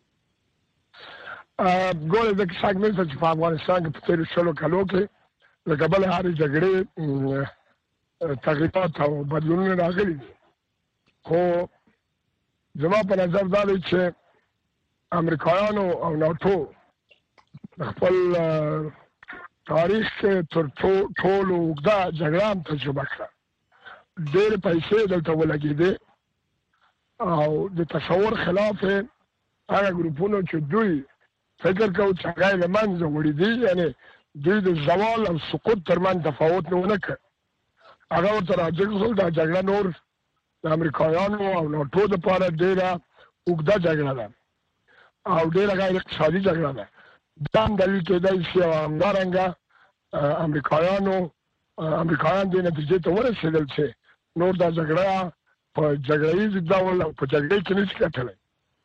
ا ګول د څنګه چې په افغانستان کې په تیر شلو کالو کې د قبل هاري جګړې تغیرات او بدلونونه راغلي خو زما په نظر دا دی چې امریکایانو او ناتو خپل تاریخ تر ټولو وګړه جګړه تجربه کړه ډېر پیسې دلته ولګېدې او د تصور خلاف هغه ګروپونو چې دوی فکر کوي چې هغه له منځه وړي دي یعنی دوی د زوال او سقوط ترمن تفاوت نه ونکړ هغه ورته راځي دا جګړه نور د امریکایانو او ناتو لپاره ډېره وګړه جګړه ده او ډېره غیر اقتصادي جګړه ده دا دلیل کېدای شي همدارنګه امریکایانو امریکایان د نتیجې ته ورسېدل چې نور دا جګړه په جګړیز ډول او په جګړې کې نشي کېدلی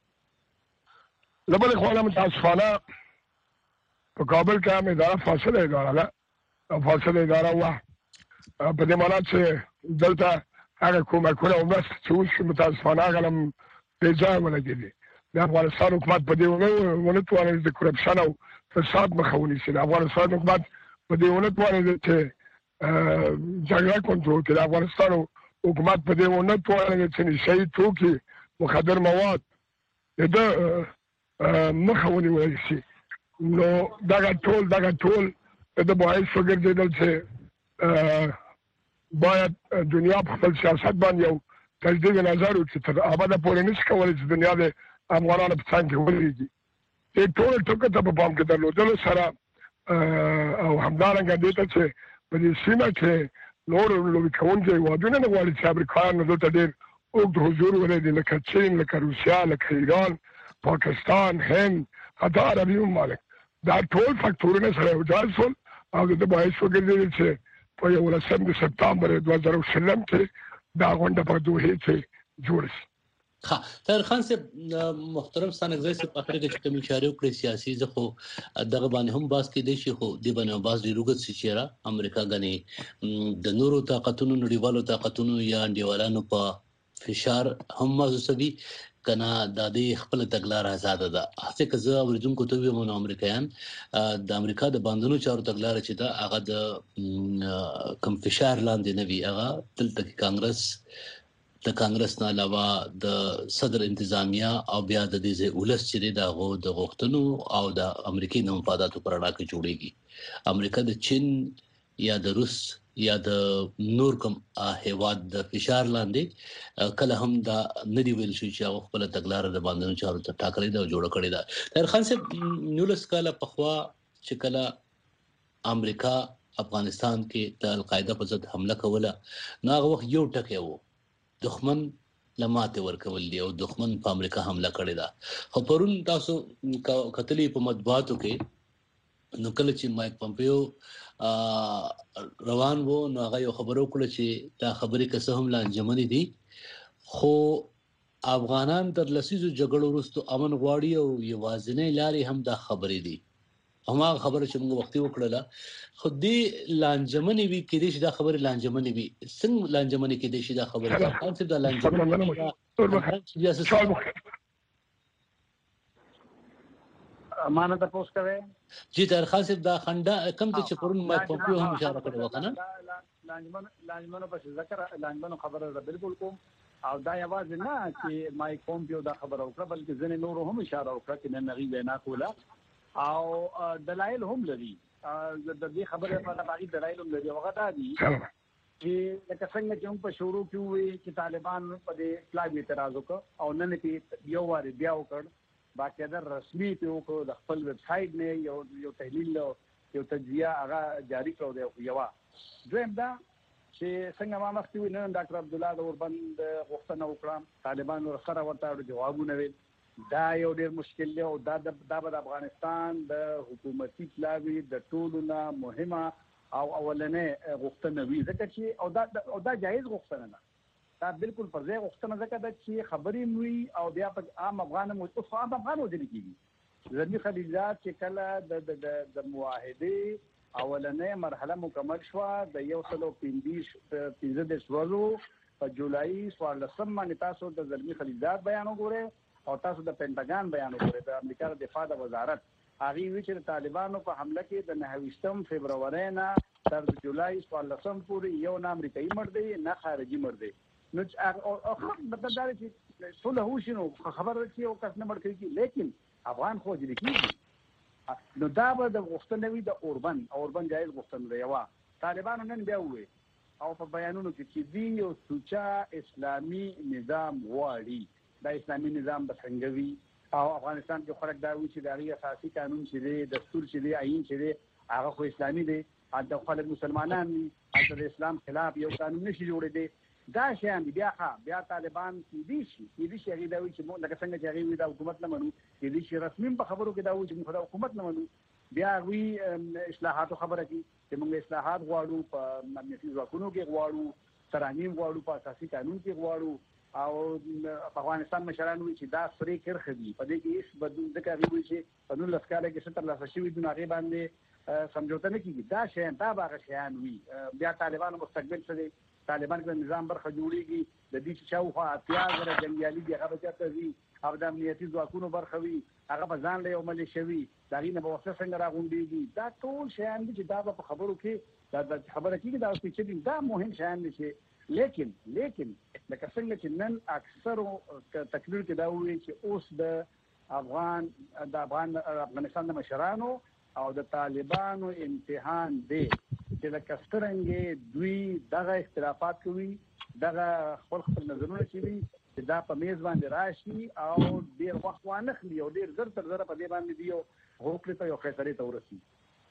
لبل خو متاسفانه په کابل کې هم اداره فاصله اداره ده فاصله اداره وه په دې معنی چې دلته هغه کومکونه او مرستې چې اوس متاسفانه هغه هم بې ځایه ولګېدې د افغانستان حکومت په دې ونه توانېد د کرپشن او فساد مخه ونیسي د افغانستان حکومت په دې ونه توانېد چې جګړه کنټرول کړي د افغانستان حکومت په دې ونه توانېد چې نشه توکي مخدر مواد د مخه ونیول شي نو دغه ټول دغه ټول د باعث وګرځېدل چې باید دنیا په خپل سیاست باندې یو تجدید نظر وکړي تر ابده پورې نشي کولی چې دنیا د افغانانو په څنګ کې ولرېږي دې ټول ټکو ته په پام کې درلودلو سره او همدارنګه دې ته چې په دې سیمه کې نور لوبې کوونکي هېوادونه نه غواړي چې امریکایان دلته ډېر اوږد حضور ولري لکه چین لکه روسیه لکه ایران پاکستان هند حتی عربي ممالک دا ټول فاکتورونه سره یو ځای شول او د باعث وګرځېدل چې په یولسم د سپتمبر دوه زره شلم کې دا غونډه په دوحې کې جوړه شي ها طاهر خان صاحب محترم ستانګزی صاحب په اخر کې چې کوم اشاره وکړي سیاسي ځخو دغه باندې هم باس کې دي شي خو د باندې باس دی روغت سي چیرې امریکا غني د نورو طاقتونو نړیوالو طاقتونو یا انډیوالانو په فشار هم محسوسوي کنا د دې خپل تګلار آزاد ده هڅه کوي اوریدونکو ته ویمو امریکایان د امریکا د باندونو چارو تګلار چې دا هغه د کم فشار لاندې نه وی هغه دلته کانګرس د کانګرس نه علاوه د صدر انتظامیه او بیا د دې ولس چې دغه د غوښتنو او د امریکای د مفاداتو پر اړه کې جوړیږي امریکا د چین یا د روس یا د نور کوم هیواد د فشار لاندې کله هم دا ندی ویل شي چې هغه خپل تګلار د باندې چارو ته ټاکلې دا جوړ کړی دا طاهر خان صاحب نولس کاله په خوا چې کله امریکا افغانستان کې د القاعده په ضد حمله کوله نو هغه وخت یو ټکی وو دښمن لماته ورکول دی او دښمن په امریکا حمله کړې ده خو پرون تاسو کتلې په مطبوعاتو کې نو کله چې مایک پمپیو روان وو نو هغه یو خبرو کړ چې دا خبرې که څه هم لانجمنې دي خو افغانان تر لسیزو جګړو وروسته امن غواړي او یوازینۍ لارې هم دا خبرې دي همغه خبره چې موږ وختي وکړه خو دې لانجمنې وی کې دې دا خبره لانجمنې وی څنګه لانجمنې کې دې دا خبره خاصه دا لانجمنې امانه تاسو کوي جی تر خاصه دا خنده کم ته چې پرون ما په پیو هم اشاره کړو کنه لانجمن لانجمن په ذکر لانجمن خبره ده بالکل کوم او دا یوازې نه چې مایک پومپیو دا خبره وکړه بلکې ځنې نور هم اشاره وکړه چې نن غي وینا کوله او دلایل هم لري د دې خبره په اړه باندې دلایل هم لري هغه دا دي چې لکه څنګه چې په شروع کې وي چې طالبان په دې اطلاع اعتراض وکړ او نن کې یو واری بیا وکړ باقاعده رسمي په وکړو د خپل ویب سټ نه یو یو تحلیل یو تجزیه هغه جاری کړو دی یو دویم دا چې څنګه ما مخکې وینم ډاکټر عبد الله د اوربند غوښتنه وکړه طالبان ورسره ورته جوابونه ویل دا یو ډېر مشکل دی او دا د د افغانستان د حکومتي پلاوی د ټولو نه مهمه او اولنې غوښتنه وي ځکه چې او دا او دا جایز غوښتنه ده دا بالکل پر ځای غوښتنه ځکه ده چې خبرې موي او بیا په عام افغان مو اوس عام افغان وځي کیږي زمي خلیجات چې کله د د معاهده اولنې مرحله مکمل شو د یو سلو پنځه پنځه د شورو په جولای څوارلسم باندې تاسو د زلمی خلیجات بیان وګورئ او تاسو د پینټاګان بیان وګورئ د امریکا د دفاع د وزارت هغه وی چې طالبانو په حمله کې د نهویشتم فبرवरी نه تر جولای څوارلسم پورې یو نه امریکایي مړ دی نه خارجي مړ دی نو او مطلب دا چې ټول هوښ نو خبر ورکړي او کس نه مړ کیږي لیکن افغان خو دې کیږي نو دا به د غوښتنې وي د اوربن اوربن جایز غوښتنه دی وا طالبانو نن بیا وې او په بیانونو کې چې دی یو سوچا اسلامي نظام غواړي دا اسلامي نظام به څنګه وي او افغانستان کې خلک دا وی چې د اساسي قانون چې دی دستور چې دی آئین چې دی هغه خو اسلامي دی د خلک مسلمانان دي د اسلام خلاف یو قانون نشي جوړې دی دا شیان بیا ښه بیا طالبان کې دي شي کې دي شي هغه دا وی چې موږ لکه څنګه چې هغه وی دا حکومت نه منو کې دي شي رسمي په خبرو کې دا وی چې موږ حکومت نه منو بیا وی اصلاحاتو خبره کوي چې موږ اصلاحات غواړو په امنیتي ځواکونو کې غواړو ترانیم غواړو په اساسي قانون کې غواړو او په افغانستان مشران وی چې دا سوري کرخ دي په دې کې هیڅ بدون ځکه وی چې په نور لسکاله کې ستر لاسه شوی د هغه باندې سمجھوته نه کیږي دا شیان دا باغ شیان وی بیا طالبانو مستقبل څه طالبان کې نظام برخه جوړیږي د دې چې شاوخوا اتیا غره جنگیالي دی هغه چاته وی او د امنیتي ځواکونو برخه وی هغه په ځان له یو ملي شوی دا غینه به وسه څنګه راغونډيږي دا ټول شیان دي چې دا په خبرو کې دا د خبره کېږي دا چې دا مهم شیان دي چې لیکن لیکن لکه څنګه چې نن اکثر تقریر کې دا وی چې اوس د افغان د افغان افغانستان د مشرانو او د طالبانو امتحان دی چې د کسترنګ دوی دغه اختلافات کوي دغه خپل خپل نظرونه کوي چې دا په میز باندې راشي او ډیر وخت وانه خلی او ډیر زر تر زر په دې باندې دیو هوکړه ته یو خیسري ته ورسي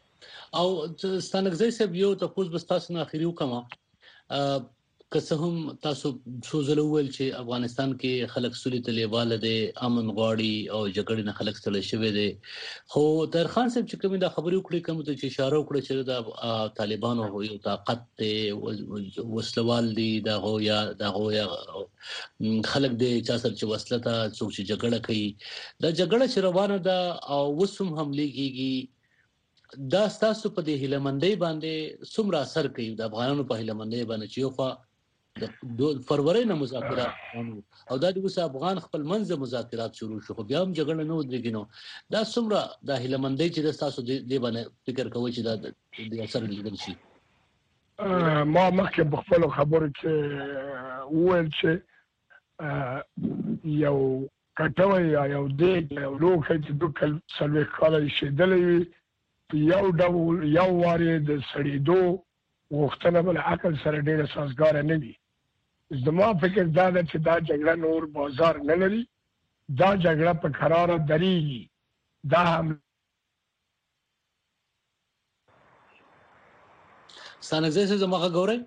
او ستانګزي سب یو ته پوز بستاسو نه اخیری وکما که څه هم تاسو سوزل ول چې افغانستان کې خلک سولې ته لیواله دي امن غواړي او جګړې نه خلک ستړي شوی دي خو تر خان صاحب چې کومه دا خبرې وکړي کوم ته چې اشاره وکړه چې دا طالبانو یو طاقت ته وسلوال دي دا غو یا دا غو یا خلک دي چې اصل چې وسلته څوک چې جګړه کوي دا جګړه چې روانه ده او وسوم حمله کیږي دا ستاسو په دې هلمندۍ باندې څومره اثر کوي د افغانانو په هلمندۍ باندې چې یو خوا د فروری نه مذاکرات او دا د اوس افغان خپل منځ مذاکرات شروع شو خو بیا هم جګړه نه ودرېږي نو دا څومره د هلمندۍ چې د تاسو د باندې فکر کوئ چې دا د اثر لیدل شي ما مخکې په خپل خبرو کې وویل چې یو کټوی یا یو دیګ یو لوښی چې دوه کال څلوېښت کاله ایښودلی وي یو ډول یو وارې د سړېدو غوښتنه بل عقل سره ډېره سازګاره نه وي زما فکر دا ده چې دا جګړه نور بازار نه لري دا جګړه په قراره درېږي دا هم ستانګزي څه زموږه ګورئ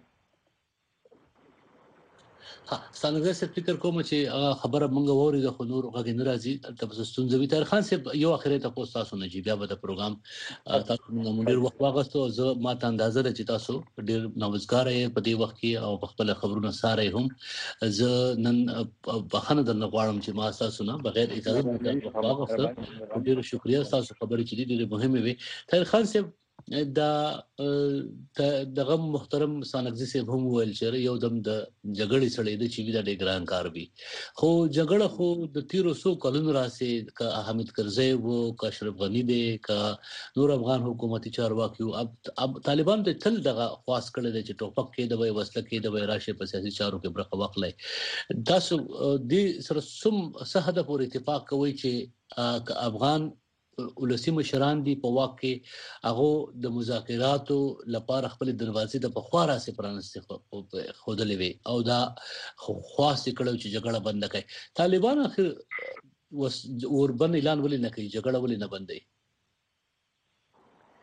ها ستانګزي څه فکر کوم چې خبره مونږ ووري د خنور غږ نه راځي تاسو ستونزې تر خان صاحب یو اخره ته تاسو نه جی بیا به د پروګرام تاسو موږ ډیر وخت واغستو زه ما ته اندازه ده چې تاسو ډیر نوښتګار یې په دې وخت کې او په خپل خبرونه ساره هم زه نن بخنه درنه غواړم چې ما تاسو نه بغیر اجازه واغسته ډیر شکریا تاسو خبرې چې ډیره مهمه وي تر خان صاحب دا دغه محترم سانګزي صاحب هم ویل چې یو دم د جګړې سره د چي دا ډېر ګران کار وي خو جګړه خو د تیرو سو کلونو راسي ک احمد کرزی وو ک اشرف غنی دی ک نور افغان حکومتي چارواکي اب طالبان ته تل دغه خاص کړل چې ټوپک کې د وای وسله کې د وای راشه په سیاسي چارو کې برخه واخلای تاسو د سره سم صحه د پور اتفاق کوي چې افغان ولسی مشران دي په واقع کې هغه د مذاکراتو لپاره خپل دروازې د بخواره سي پرانستي خودلې وي او دا خاص کړو چې جګړه بند کړي طالبان اخر وربن اعلان ولې نه کوي جګړه ولې نه بندي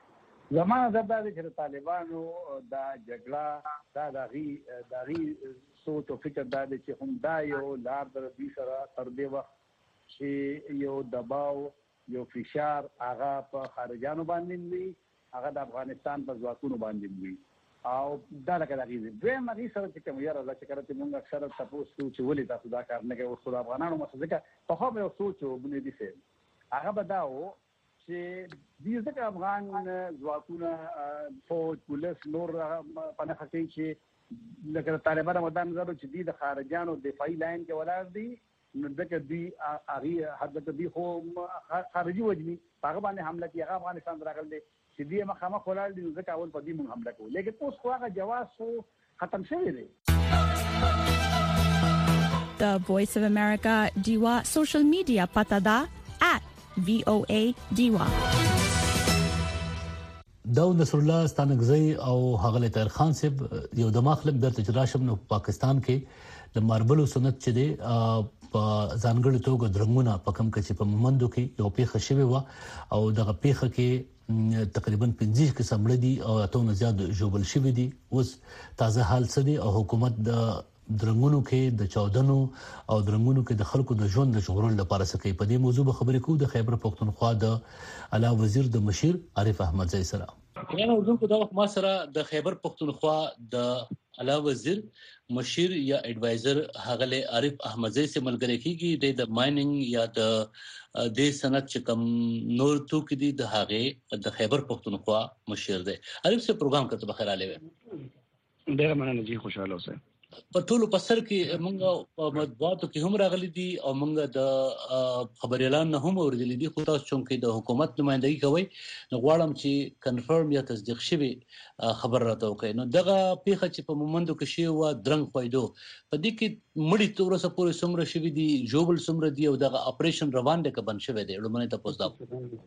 زمانه زبده چې طالبانو دا جګړه دا دغه دغه سوچ او فکر دا چې هم دا یو لار در دې سره تر دې وخت چې یو دباو یو فشار هغه په خارجانو باندې وي هغه د افغانستان په ځواکونو باندې وي او دا لکه دغه دې دوی مری سره چې کوم یاره چې کړه چې موږ اکثر تاسو چې ولې تاسو دا کار نه کوي خو افغانانو مسله په خو به سوچ وبني دي سه هغه بداو چې دې ځکه افغان ځواکونه فوج پولیس نور په نه خطي چې لکه طالبانو مدام زرو چې دې د خارجانو دفاعي لاین کې ولاړ دي نو دغه دې هغه حد دې خو خارجي وجني هغه باندې حمله کوي هغه افغانستان راغل دي چې دې مخامخ ولاړ دي ځکه اول په دې مونږ حمله کوو لیکن اوس خو هغه جواز خو ختم شوی دی. The Voice of America Diwa social media pata da at V O A Diwa. داو نصر الله ستانګزی او هغه طاهر خان صاحب یو دماغ لګ درته جراشم نو پاکستان کې د ماربل سنت چې دی په ځانګړي توګه درمونه په کم کې په مومندو کې یو پیښه شوی و او دغه پیښه کې تقریبا پنځه قسم لدی او اتونه زیات جوبل شوی دي اوس تازه حال څه دي او حکومت د درنګونو کې د چاودنو او درنګونو کې د خلکو د ژوند د شغورل لپاره څه کوي په دې موضوع به خبرې کوو د خیبر پختونخوا د اعلی وزیر د مشیر عارف احمدزی سره. یعنی موضوع په دغه ما سره د خیبر پختونخوا د اعلی وزیر مشیر یا ایڈوایزر هغه عارف احمدزی سره ملګری کیږي د مایننګ یا د د صنعت چې کوم نور تو کې دي د هغه د خیبر پختونخوا مشیر دی. عارف سے پروګرام کته بخیر आले وي ډیر مننه جی خوشاله اوسه. په ټولو پسر کې موږ مطبوعاتو کې هم راغلي دي او موږ د خبر اعلان نه هم اوریدلې دي خو تاسو چې د حکومت نمائندګي کوي نو غواړم چې کنفرم یا تصدیق شوی خبر راته وکړي. نو دغه پیښه چې په مومندو کې شی و درنګ خویدو په دې کې مړی تور سره پورې سمره شوی دي جوبل سمره دي او دغه اپریشن روان دي کبن شوی دي لمنه تاسو دا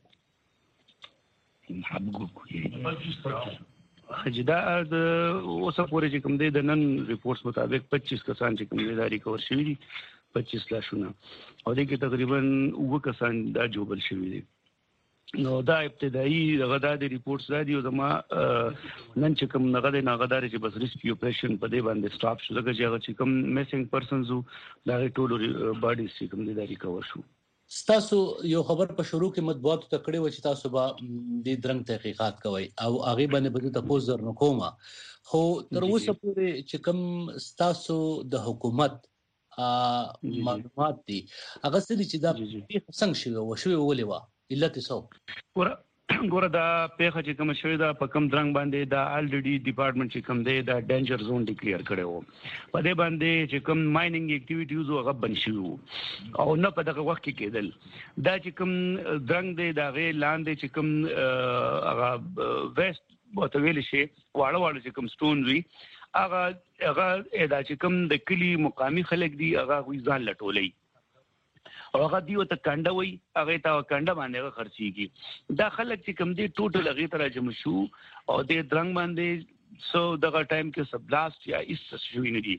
خجدا د اوسه پورې چې کوم دی د نن ریپورتس مطابق پچیس کسان چې کوم دی دا ریکور شوی دي پچیس لاشونه او د کې تقریبا اوه کسان دا جوبل شوی دي. نو دا ابتدایي غدا د ریپورتس را دي او زما نن چې کوم نغد نغدار چې بس ریسکیو اپریشن په دې باندې سټاپ شو لکه چې هغه چې کوم میسنګ پرسنز دا ټول باډیز چې کوم دی دا ریکور شو. تاسو یو خبر په شروع کې مطبوعات ته کړي و چې تاسو به د درنګ تحقیقات کوي او هغه باندې به تاسو زر نه کومه خو تر اوسه پورې چې کوم تاسو د حکومت معلومات دي هغه څه چې دا څنګه شوی او شوی ولې و علت څه ګوره دا پیښه چې کوم شوی دا په کم درنګ باندې دا الریډي ډپارټمنټ چې کوم دی دا ډینجر زون ډیکلیئر کړی وو په دې باندې چې کوم مایننګ اکټیویټیز هغه بند شوی او نه په دغه وخت کې کېدل دا چې کوم درنګ دی دا غي لاندې چې کوم هغه ویسټ بوتویل شي واړه واړه چې کوم سټون وی هغه هغه دا چې کوم د کلی مقامی خلک دی هغه ځان لټولې او هغه دیو ته کنده وای هغه ته کنده باندې خرچيږي دا خلک چې کوم دي ټوټل هغه تر جمع شو او د درنګ باندې سو دغه ټایم کې سبلاست یا اس شوی نه دي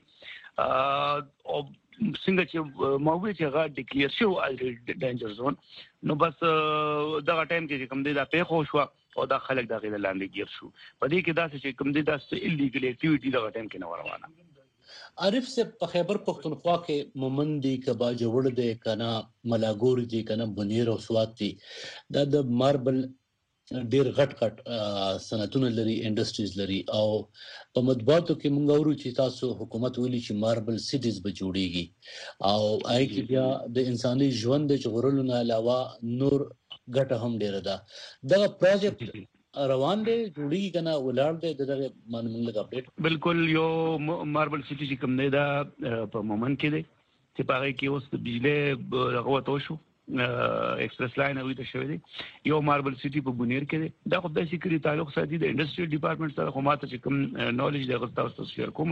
او څنګه چې مووی چې هغه ډیکلیئر شو الریډي ډینجر زون نو بس دغه ټایم کې کوم دي دا په خو شو او دا خلک دغه لاندې گیر شو په دې کې دا چې کوم دي دا ایلیګل اکټیویټي دغه ټایم کې نه روانه. عارف سے په خیبر پختونخوا کې مومندی کبا جوړ دی کنه ملاګور دی کنه بنیر او سوات دی دا د ماربل ډیر غټ غټ صنعتونه لري انډستریز لري او په مطبوعاتو کې مونږ اورو چې تاسو حکومت ویلي چې ماربل سټیز به جوړیږي او آی کې بیا د انساني ژوند د چغورلو نه علاوه نور ګټه هم ډیره ده دا پروجیکټ روان دي جوړیږي کنه ولر دي دغه مانمنګ اپډیټ بالکل یو ماربل سټی چې کوم دی دا په مومن کې دی چې پاره کې اوس د بجلی رغوت شو ایکسپریس لاین اوی ته شوی دی یو ماربل سټی په بونیر کې دی دا خو د سکیورټي تعلق ساتي د انډستریال ډپارټمنټ سره خو ماته چې کوم نالج د غوښتاو تاسو شیر کوم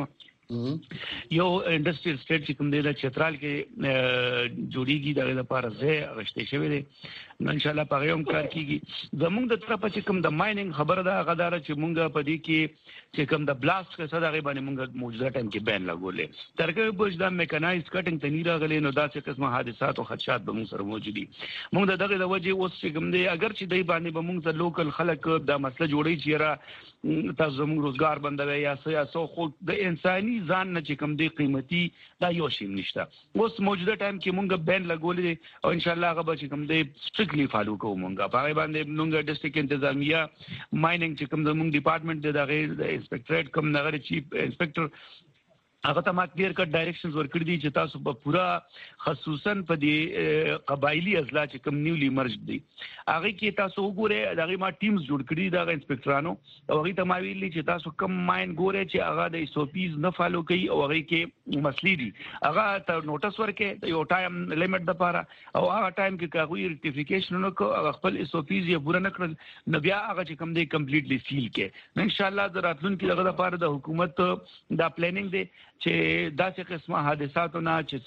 یو انډستریل سټیټ چې کوم دی د چترال کې جوړیږي د لپاره ځای غشته شوی دی نو ان شاء الله په یوم کار کیږي زموږ د طرفه چې کوم د مایننګ خبره ده غدار چې مونږ په دې کې چې کوم د بلاست کې صدا غي باندې مونږ موجوده ټایم کې بین لګولې ترکه بوج د میکانایز کټینګ ته نیرا غلې نو داسې قسمه حادثات او خدشات به مونږ سره موجودي مونږ د دغه د وجه اوس چې کوم دی اگر چې دای باندې به مونږ ته لوکل خلک دا مسله جوړي چې را تاسو موږ روزګار بندوي یا سیاسو خو د انساني ځان نه چې کوم دی قیمتي دا یو شی نشته اوس موجوده ټایم کې مونږ بین لګولې او ان شاء الله هغه به چې کوم دی سټریکټلی فالو کوو مونږه په باندې مونږ ډسټریکټ انتظامیه مایننګ چې کوم زموږ ډپارټمنټ دی دغه انسپکټریټ کوم نغره چیف انسپکټر هغه ته ما کلیر کټ ډایریکشنز ورکړي دي چې تاسو په پورا خصوصا په دې قبایلی اضلاع چې کوم نیولی مرج دي هغه کې تاسو وګورئ دغه ما ټیمز جوړ کړي دغه انسپکټرانو او هغه ته ما ویلي چې تاسو کم ماین ګورئ چې هغه د ایسوپیز نه فالو کوي او هغه کې مسلې دي هغه ته نوټس ورکړي یو ټایم لیمټ د پاره او هغه ټایم کې کاغوي ریکټیفیکیشن نو کو هغه خپل ایسوپیز یې پوره نکړل نو بیا هغه چې کوم دی کمپلیټلی سیل کې ان شاء الله د راتلونکي دغه لپاره د حکومت دا پلانینګ دی چې داسې قسمه حادثاتونه چې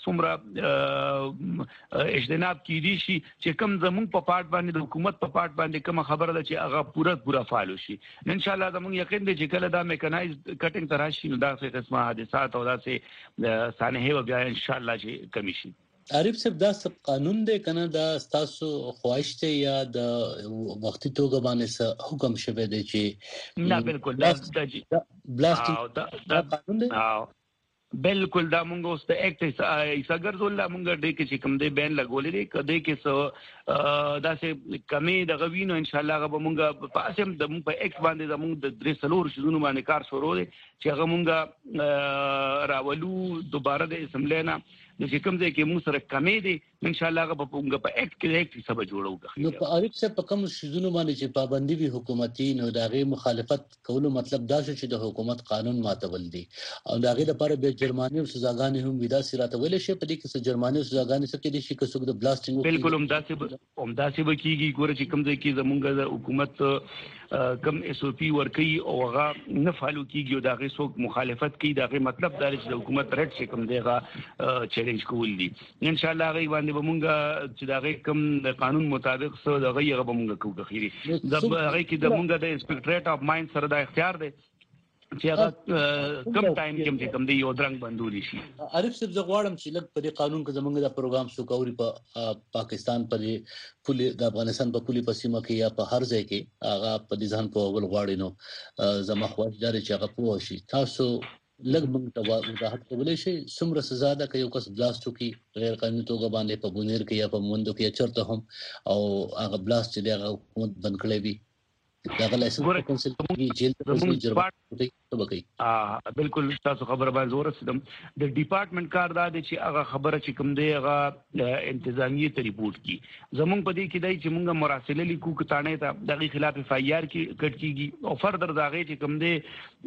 څومره اجتناب کیدي شي چې کم زموږ په پارت باندې د حکومت په پارت باندې کوم خبره ده چې هغه پوره پوره فالو شي ان شاء الله زموږ یقین دی چې کله دا میکانایز کټینګ تراشي نو داسې قسمه حادثات او داسې سانحه بیا ان شاء الله چې کمی شي عارف صاحب دا سب قانون دی کنه دا تاسو خواهش ته یا د وختي توګه باندې حکم شوه دی چې نه بالکل دا بلاستینګ دا قانون دی بالکل دا مونږ اوس ته اکټ ایساګر زول مونږ ډې کې چې کوم دی بین لګولې دي کده کې سو داسې کمی د غوینو ان شاء الله غو مونږ په اسیم د مونږ په اکټ باندې د مونږ د درې سلور شذونو باندې کار شروع دي چې هغه مونږ راولو دوباره د اسمبلینا د چې کوم ځای کې مونږ سره کمی دي ان شاء الله غو مونږ په اکټ کې اکټ سبا جوړو نو په عارف صاحب په کوم شذونو باندې چې پابندي وي حکومتي نو داغه مخالفت کولو مطلب دا چې د حکومت قانون ماتول دي او داغه لپاره به جرمانه او سزاګانې هم ودا سراته ویل شي په دې کې څه جرمانه او سزاګانې څه کې دي چې څوک د بلاستینګ بالکل هم داسې هم داسې به کیږي ګوره چې کوم ځای کې زمونږ د حکومت کم ایس او پی ورکي او هغه نه فالو کیږي او داغه څوک مخالفت کوي داغه مطلب دا چې د حکومت رټ چې کوم دیغه چیلنج کول دي ان شاء الله هغه باندې به مونږ چې داغه کم د قانون مطابق سو دغه هغه به مونږ کوو خيري د هغه کې د مونږ د انسپکټریټ اف ماین سره د اختیار دی چې هغه کم ټایم کې چې کم دی یو درنګ بندولي شي عارف صاحب زه غواړم چې لږ په دې قانون کې زمونږ د پروګرام سو کوي په پاکستان پر پولي د افغانستان په پولي پسیمه کې یا په هر ځای کې هغه په دې ځان په اول غواړي نو زما خواهش دار چې هغه پوه شي تاسو لږ موږ ته وضاحت کولای شي څومره سزا ده که یو کس بلاستو کې غیر قانوني توګه باندې په بونیر کې یا په موندو کې چرته هم او هغه بلاست چې هغه حکومت بند کړی وي دا لایسنس په کونسل کې جیل ته جرمانه کوي اه بالکل تاسو خبره باندې زور رسیدم د ډپارټمنټ کار دا دی چې هغه خبره چې کوم دی هغه انتظامیه ته ریپورت کی زمونږ په دې کې دی چې مونږه مراسله لیکو کتانې ته دغه خلاف اف ای آر کې کټ کیږي او فردر داغه چې کوم دی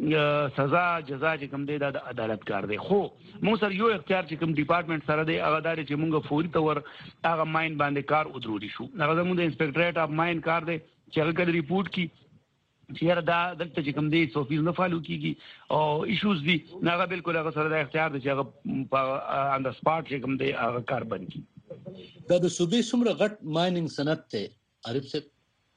سزا جزا چې کوم دی د عدالت کار دی خو مو سره یو اختیار چې کوم ډپارټمنټ سره دی هغه دار چې مونږه فوري تور هغه ماین باندې کار ودروري شو هغه زموږ د انسپکټریټ اف ماین کار دی چې هغه کله ریپورت کی چې دا دلته چې کوم دی سوفیز نه فالو کیږي او ایشوز دي هغه بالکل هغه سره د اختیار دی چې هغه په ان د سپاټ چې کوم دی هغه کار بند کی دا د صوبې څومره غټ مایننګ صنعت ته عارف صاحب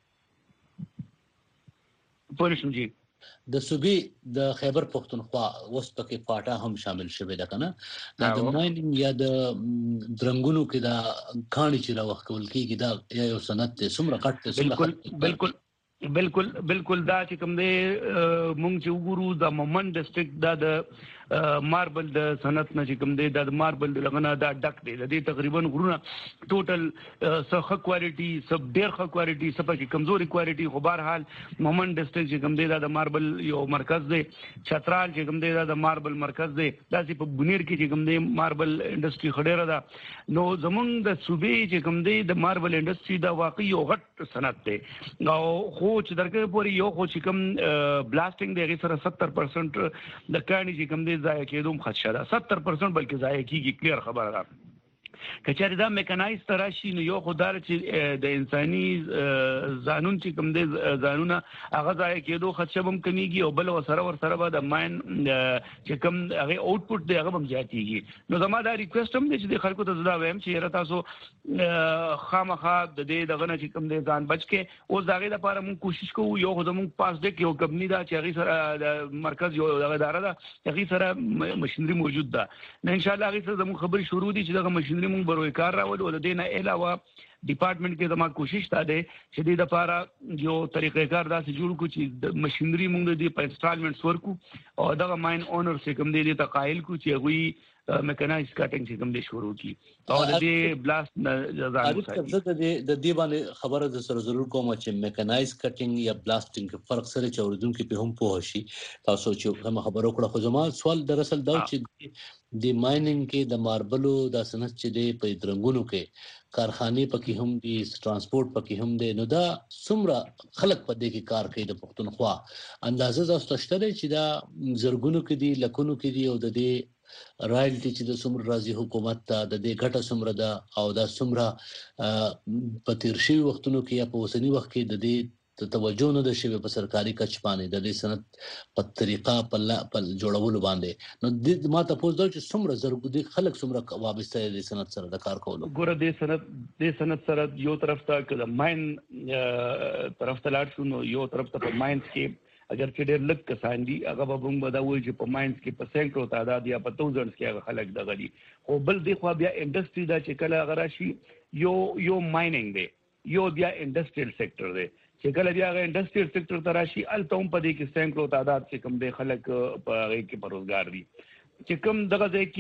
پولیسم جی د صوبې د خیبر پختونخوا وسط کې پاټا هم شامل شوی ده کنه دا د مایننګ یا د درنګونو کې دا کاني چې راوخ کول کیږي دا یو صنعت ته څومره غټ ته بالکل بالکل بالکل بالکل دا چې کوم دی مونږ چې وګورو د مومن ډسټریکټ دا د ماربل د صنعت نه چې کوم دی د ماربل لغنه دا ډک دی د دې تقریبا غرونه ټوټل سخه کوالټي سب ډیر ښه کوالټي سب کې کمزوري کوالټي خو بهر حال مومن ډسټریکټ چې کوم دی د ماربل یو مرکز دی چترال چې کوم دی د ماربل مرکز دی داسې په بنیر کې چې کوم دی ماربل انډستری خډيره ده نو زمونږ د صوبې چې کوم دی د ماربل انډستری دا واقعي یو غټ صنعت دی نو خو چې درکه پورې یو خو چې کوم بلاستینګ دی سره ستر پرسنټ د کاني چې کوم دی ضایع کېدوم خدشه ده ستر پرسنټ بلکې ضایع کیږي کلیر خبره ده کچاري دا میکانایز تراشي نو یو خدای چې د انساني ځانون چې کوم دي ځانونه هغه ځای کېدو خدشبم کمیږي او بل وسره ورسره به د ماين چې کوم هغه آوټپوټ دی هغه هم زیاتېږي نو زما دا ریکوست هم دی چې د خلکو ته زدا وایم چې را تاسو خامخا د دې دغه چې کوم دي ځان بچ کې او دغه لپاره موږ کوشش کوو یو خو موږ پاس دې یو کمپنی دا چې هغه سره د مرکز یو دغه اداره ده هغه سره ماشينري موجود ده نو ان شاء الله هغه سره زموږ خبري شروع دي چې دغه ماشينري موږ بروي کار راوړو ول دې نه علاوه ډپارټمنټ کې زموږ کوشش تا ده چې دې لپاره یو طریقې کار داسې جوړ کو چې د ماشينري موږ دې په انسټالمنټس ورکو او دغه ماين اونر چې کوم دې ته قائل کو چې هغه میکانایز کټینګ چې کوم دې شروع کی او دې بلاست ځان وساتي د دې باندې خبره د سره ضرور کوم چې میکانایز کټینګ یا بلاستینګ کې فرق سره چوردون کې په هم پوه شي تاسو چې هم خبرو کړه خو زما سوال در اصل دا چې د مایننګ کې د ماربلو د سنت چې د په درنګونو کې کارخانه پکې هم دي ترانسپورت پکې هم دي نو دا څومره خلک په دې کې کار کوي د پښتونخوا اندازه تاسو شته چې دا زرګونو کې دي لکونو کې دي او د دې رایلټي چې د څومره راځي حکومت ته د دې ګټه څومره ده او دا څومره په تیر شوي وختونو کې یا په اوسنی وخت کې د دې توجه نه ده شوی په سرکاري کچ باندې د دې سند په طریقه په جوړولو باندې نو د ما ته پوښتنه چې څومره زرګو دي خلک څومره وابسته دي سند سره د کار کولو ګوره دې سند دې سند سره یو طرف ته کله ماين طرف ته لاړ شو نو یو طرف ته په ماينز کې اگر چې ډېر لږ کسان دي هغه به موږ به دا وایو چې په ماینز کې په سینکړو تعداد یا په تاوزنډز کې هغه خلک دغه دي خو بل دی خو بیا انډستری دا چې کله هغه راشي یو یو مایننګ دی یو بیا انډستریل سېکټر دی چې کله بیا هغه انډستریل سېکټر ته راشي هلته هم په دې کې سینکړو تعداد چې کوم دی خلک په هغې کې په روزګار دي چې کوم دغه ځای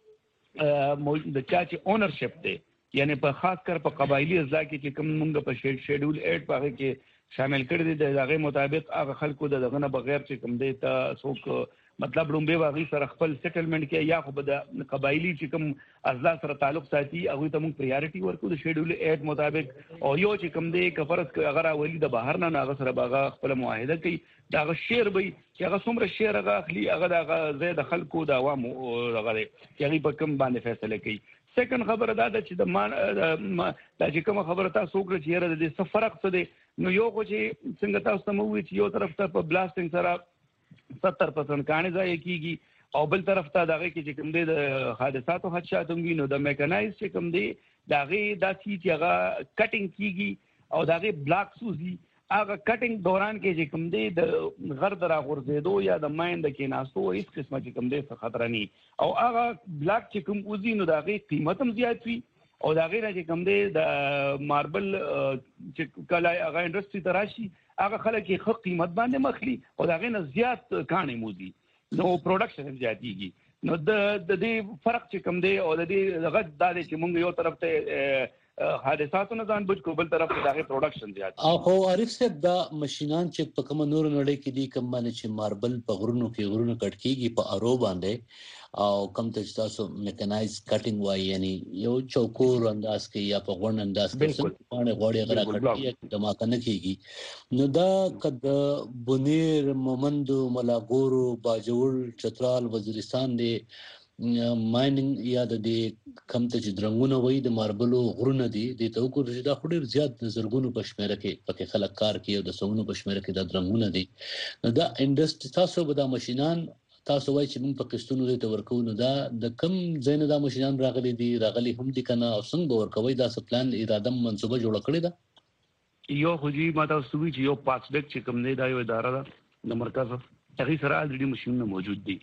کې د چا چې اونرشپ دی یعنی په خاص کر په قبایلي اضلاع کې چې کوم موږ په شیډول ایټ په هغې کې شامل کړی دي د هغه مطابق هغه خلکو د دغه نه بغیر چې کوم دی ته څوک مطلب لومبه واغی سره خپل سیټلمنټ کې یا خو د قبایلی چې کوم اضلاع سره تعلق ساتي هغه ته موږ پریارټي ورکو د شیډول ایټ مطابق او یو چې کوم دی کفرت هغه راولي د بهر نه هغه سره باغه خپل معاهده کوي دا هغه شیر به چې هغه څومره شیر هغه اخلي هغه د زید خلکو د عوامو هغه چې هغه په کوم باندې فیصله کوي سیکنډ خبره دا ده چې د مان د چې کوم خبره تاسو وکړه چې یاره د دې څه فرق څه دی نو یو خو چې څنګه تاسو ته مو وی چې یو طرف ته په بلاستینګ سره ستر پرسنټ کانې ځای کیږي او بل طرف ته دغه کې چې کوم دی د حادثاتو خدشات هم وي نو د میکانایز چې کوم دی دغه داسې چې هغه کټینګ کیږي او دغه بلاک سوزي هغه کټینګ دوران کې چې کوم دی د غرد را غورځېدو یا د ماین د کېناستو هیڅ قسمه چې کوم دی څه خطر نه او هغه بلاک چې کوم وزي نو دغه قیمت هم زیات وي او دا غیر چې کوم دی د ماربل چې کله هغه انډستری ته راشي هغه خلک یې ښه قیمت باندې مخلي او دا غیر نه زیات کانې موزي نو پروډکشن هم زیاتېږي نو د دې فرق چې کوم دی او د دې دغه دا دی چې موږ یو طرف ته حادثاتو نه ځان بچ کو بل طرف ته دغه پروډکشن زیات او خو عارف صاحب دا ماشينان چې په کوم نور نړۍ کې دي کوم باندې چې ماربل په غرونو کې غرونو کټ کیږي په ارو باندې او کوم ته تاسو میکانایز کټینګ وایي یعنی یو چوکور انداز کې یا په غون انداز کې باندې غوړي غره کټي د ماکنه کیږي نو دا کد بنیر مومند ملاګورو باجوړ چترال وزیرستان دی مایننګ یا د دې کم ته چې درنګونه وای د ماربلو غرونه دي د توکو رشدا خډیر زیات د زرګونو پښمنه کې پکې خلک کار کوي او د سونو پښمنه کې د درنګونه دي نو دا انډستری تاسو به د ماشينان تاسو وای چې موږ په قسطونو دې ورکو نو دا د کم زین د ماشينان راغلي دي راغلي هم دي کنه او څنګه ورکوي دا سپلان اراده منصوبه جوړ کړی دا یو خو جی ماته سوي چې یو پاس ډک چې کوم نه دا یو اداره ده د مرکز هغه سره الریډي ماشينونه موجود دي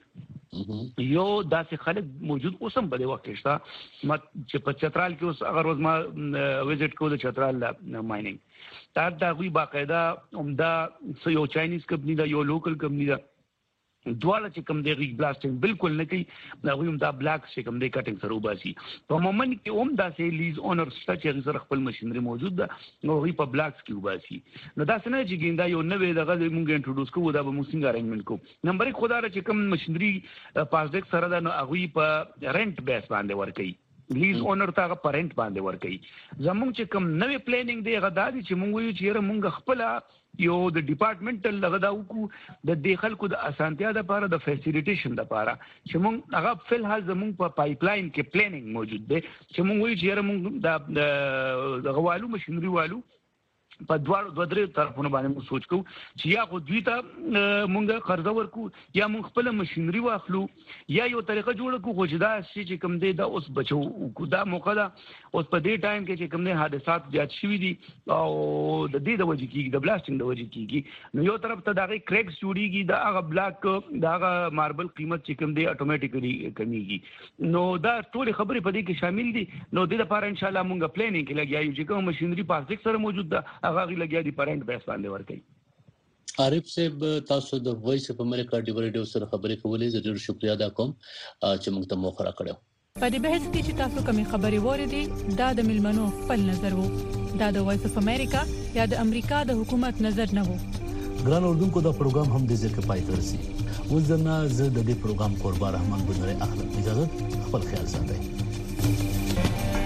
یو داسې خلک موجود اوسم په دې وخت کې شته ما چې په چترال کې اوس اگر روز ما وزټ کوم د چترال مایننګ دا دا غوي باقاعده عمده یو چاینیز کمپنی دا یو لوکل کمپنی دا دواړه چې کوم دی بلاستینګ بالکل نه کوي دا غوي هم دا بلاک چې کوم دی کټینګ سره وباسي په مومن کې هم دا سه لیز اونر شته چې سره خپل ماشينري موجود ده نو غوي په بلاکس کې وباسي نو دا څنګه چې ګیندا یو نوې دغه موږ انټروډوس کوو دا به موږ څنګه ارینجمنت کوو نمبر یک خدای چې کوم ماشينري پاس ډک سره ده نو غوي په رنٹ بیس باندې ورکي لیز اونر ته پرنٹ باندې ورکړي زمونږ چې کوم نوې پلانینګ دی غدا دي چې مونږ ویو چې مونږ خپل یو د ډپارټمنټل لغدا وکړو د د خلکو د اسانتیا لپاره د فیسیلیټیشن لپاره چې مونږ هغه فل حال زمونږ په پایپ لاین کې پلانینګ موجود دی چې مونږ ویو چې مونږ د غوالو مشینری والو په دوه دوه درې طرفونو باندې موږ سوچ کوو چې یا خو دوی ته مونږ قرض ورکو یا مونږ خپل ماشينري واخلو یا یو طریقه جوړ کړو خو چې دا چې کوم دی دا اوس بچو دا موقع دا اوس په دې ټایم کې چې کوم نه حادثات زیات شوي دي او د دې د وجې کې د بلاستینګ د وجې کې نو یو طرف ته دا غي کریکس جوړیږي دا هغه بلاک دا هغه ماربل قیمت چې کوم دی اتوماتیکلی کمیږي نو دا ټول خبرې په دې کې شامل دي نو د دې لپاره ان شاء الله مونږ پلانینګ کې لګیایو چې کوم ماشينري پاسک سره موجود ده هغه لګیا دي پرنٹ بیس باندې ورکړي عارف صاحب تاسو د وایس اف امریکا ډیو ریډیو سره خبرې کولې زه ډیر شکریا ادا کوم چې موږ ته موخه راکړو په دې بحث کې چې تاسو کومې خبرې وریدي دا د ملمنو خپل نظر وو دا د وایس اف امریکا یا د امریکا د حکومت نظر نه وو ګران اردوونکو دا پروګرام هم د ځکه پای ته رسي وزنه زه د دې پروګرام قربان رحمان ګذرې اخلم اجازه خپل خیال ساتئ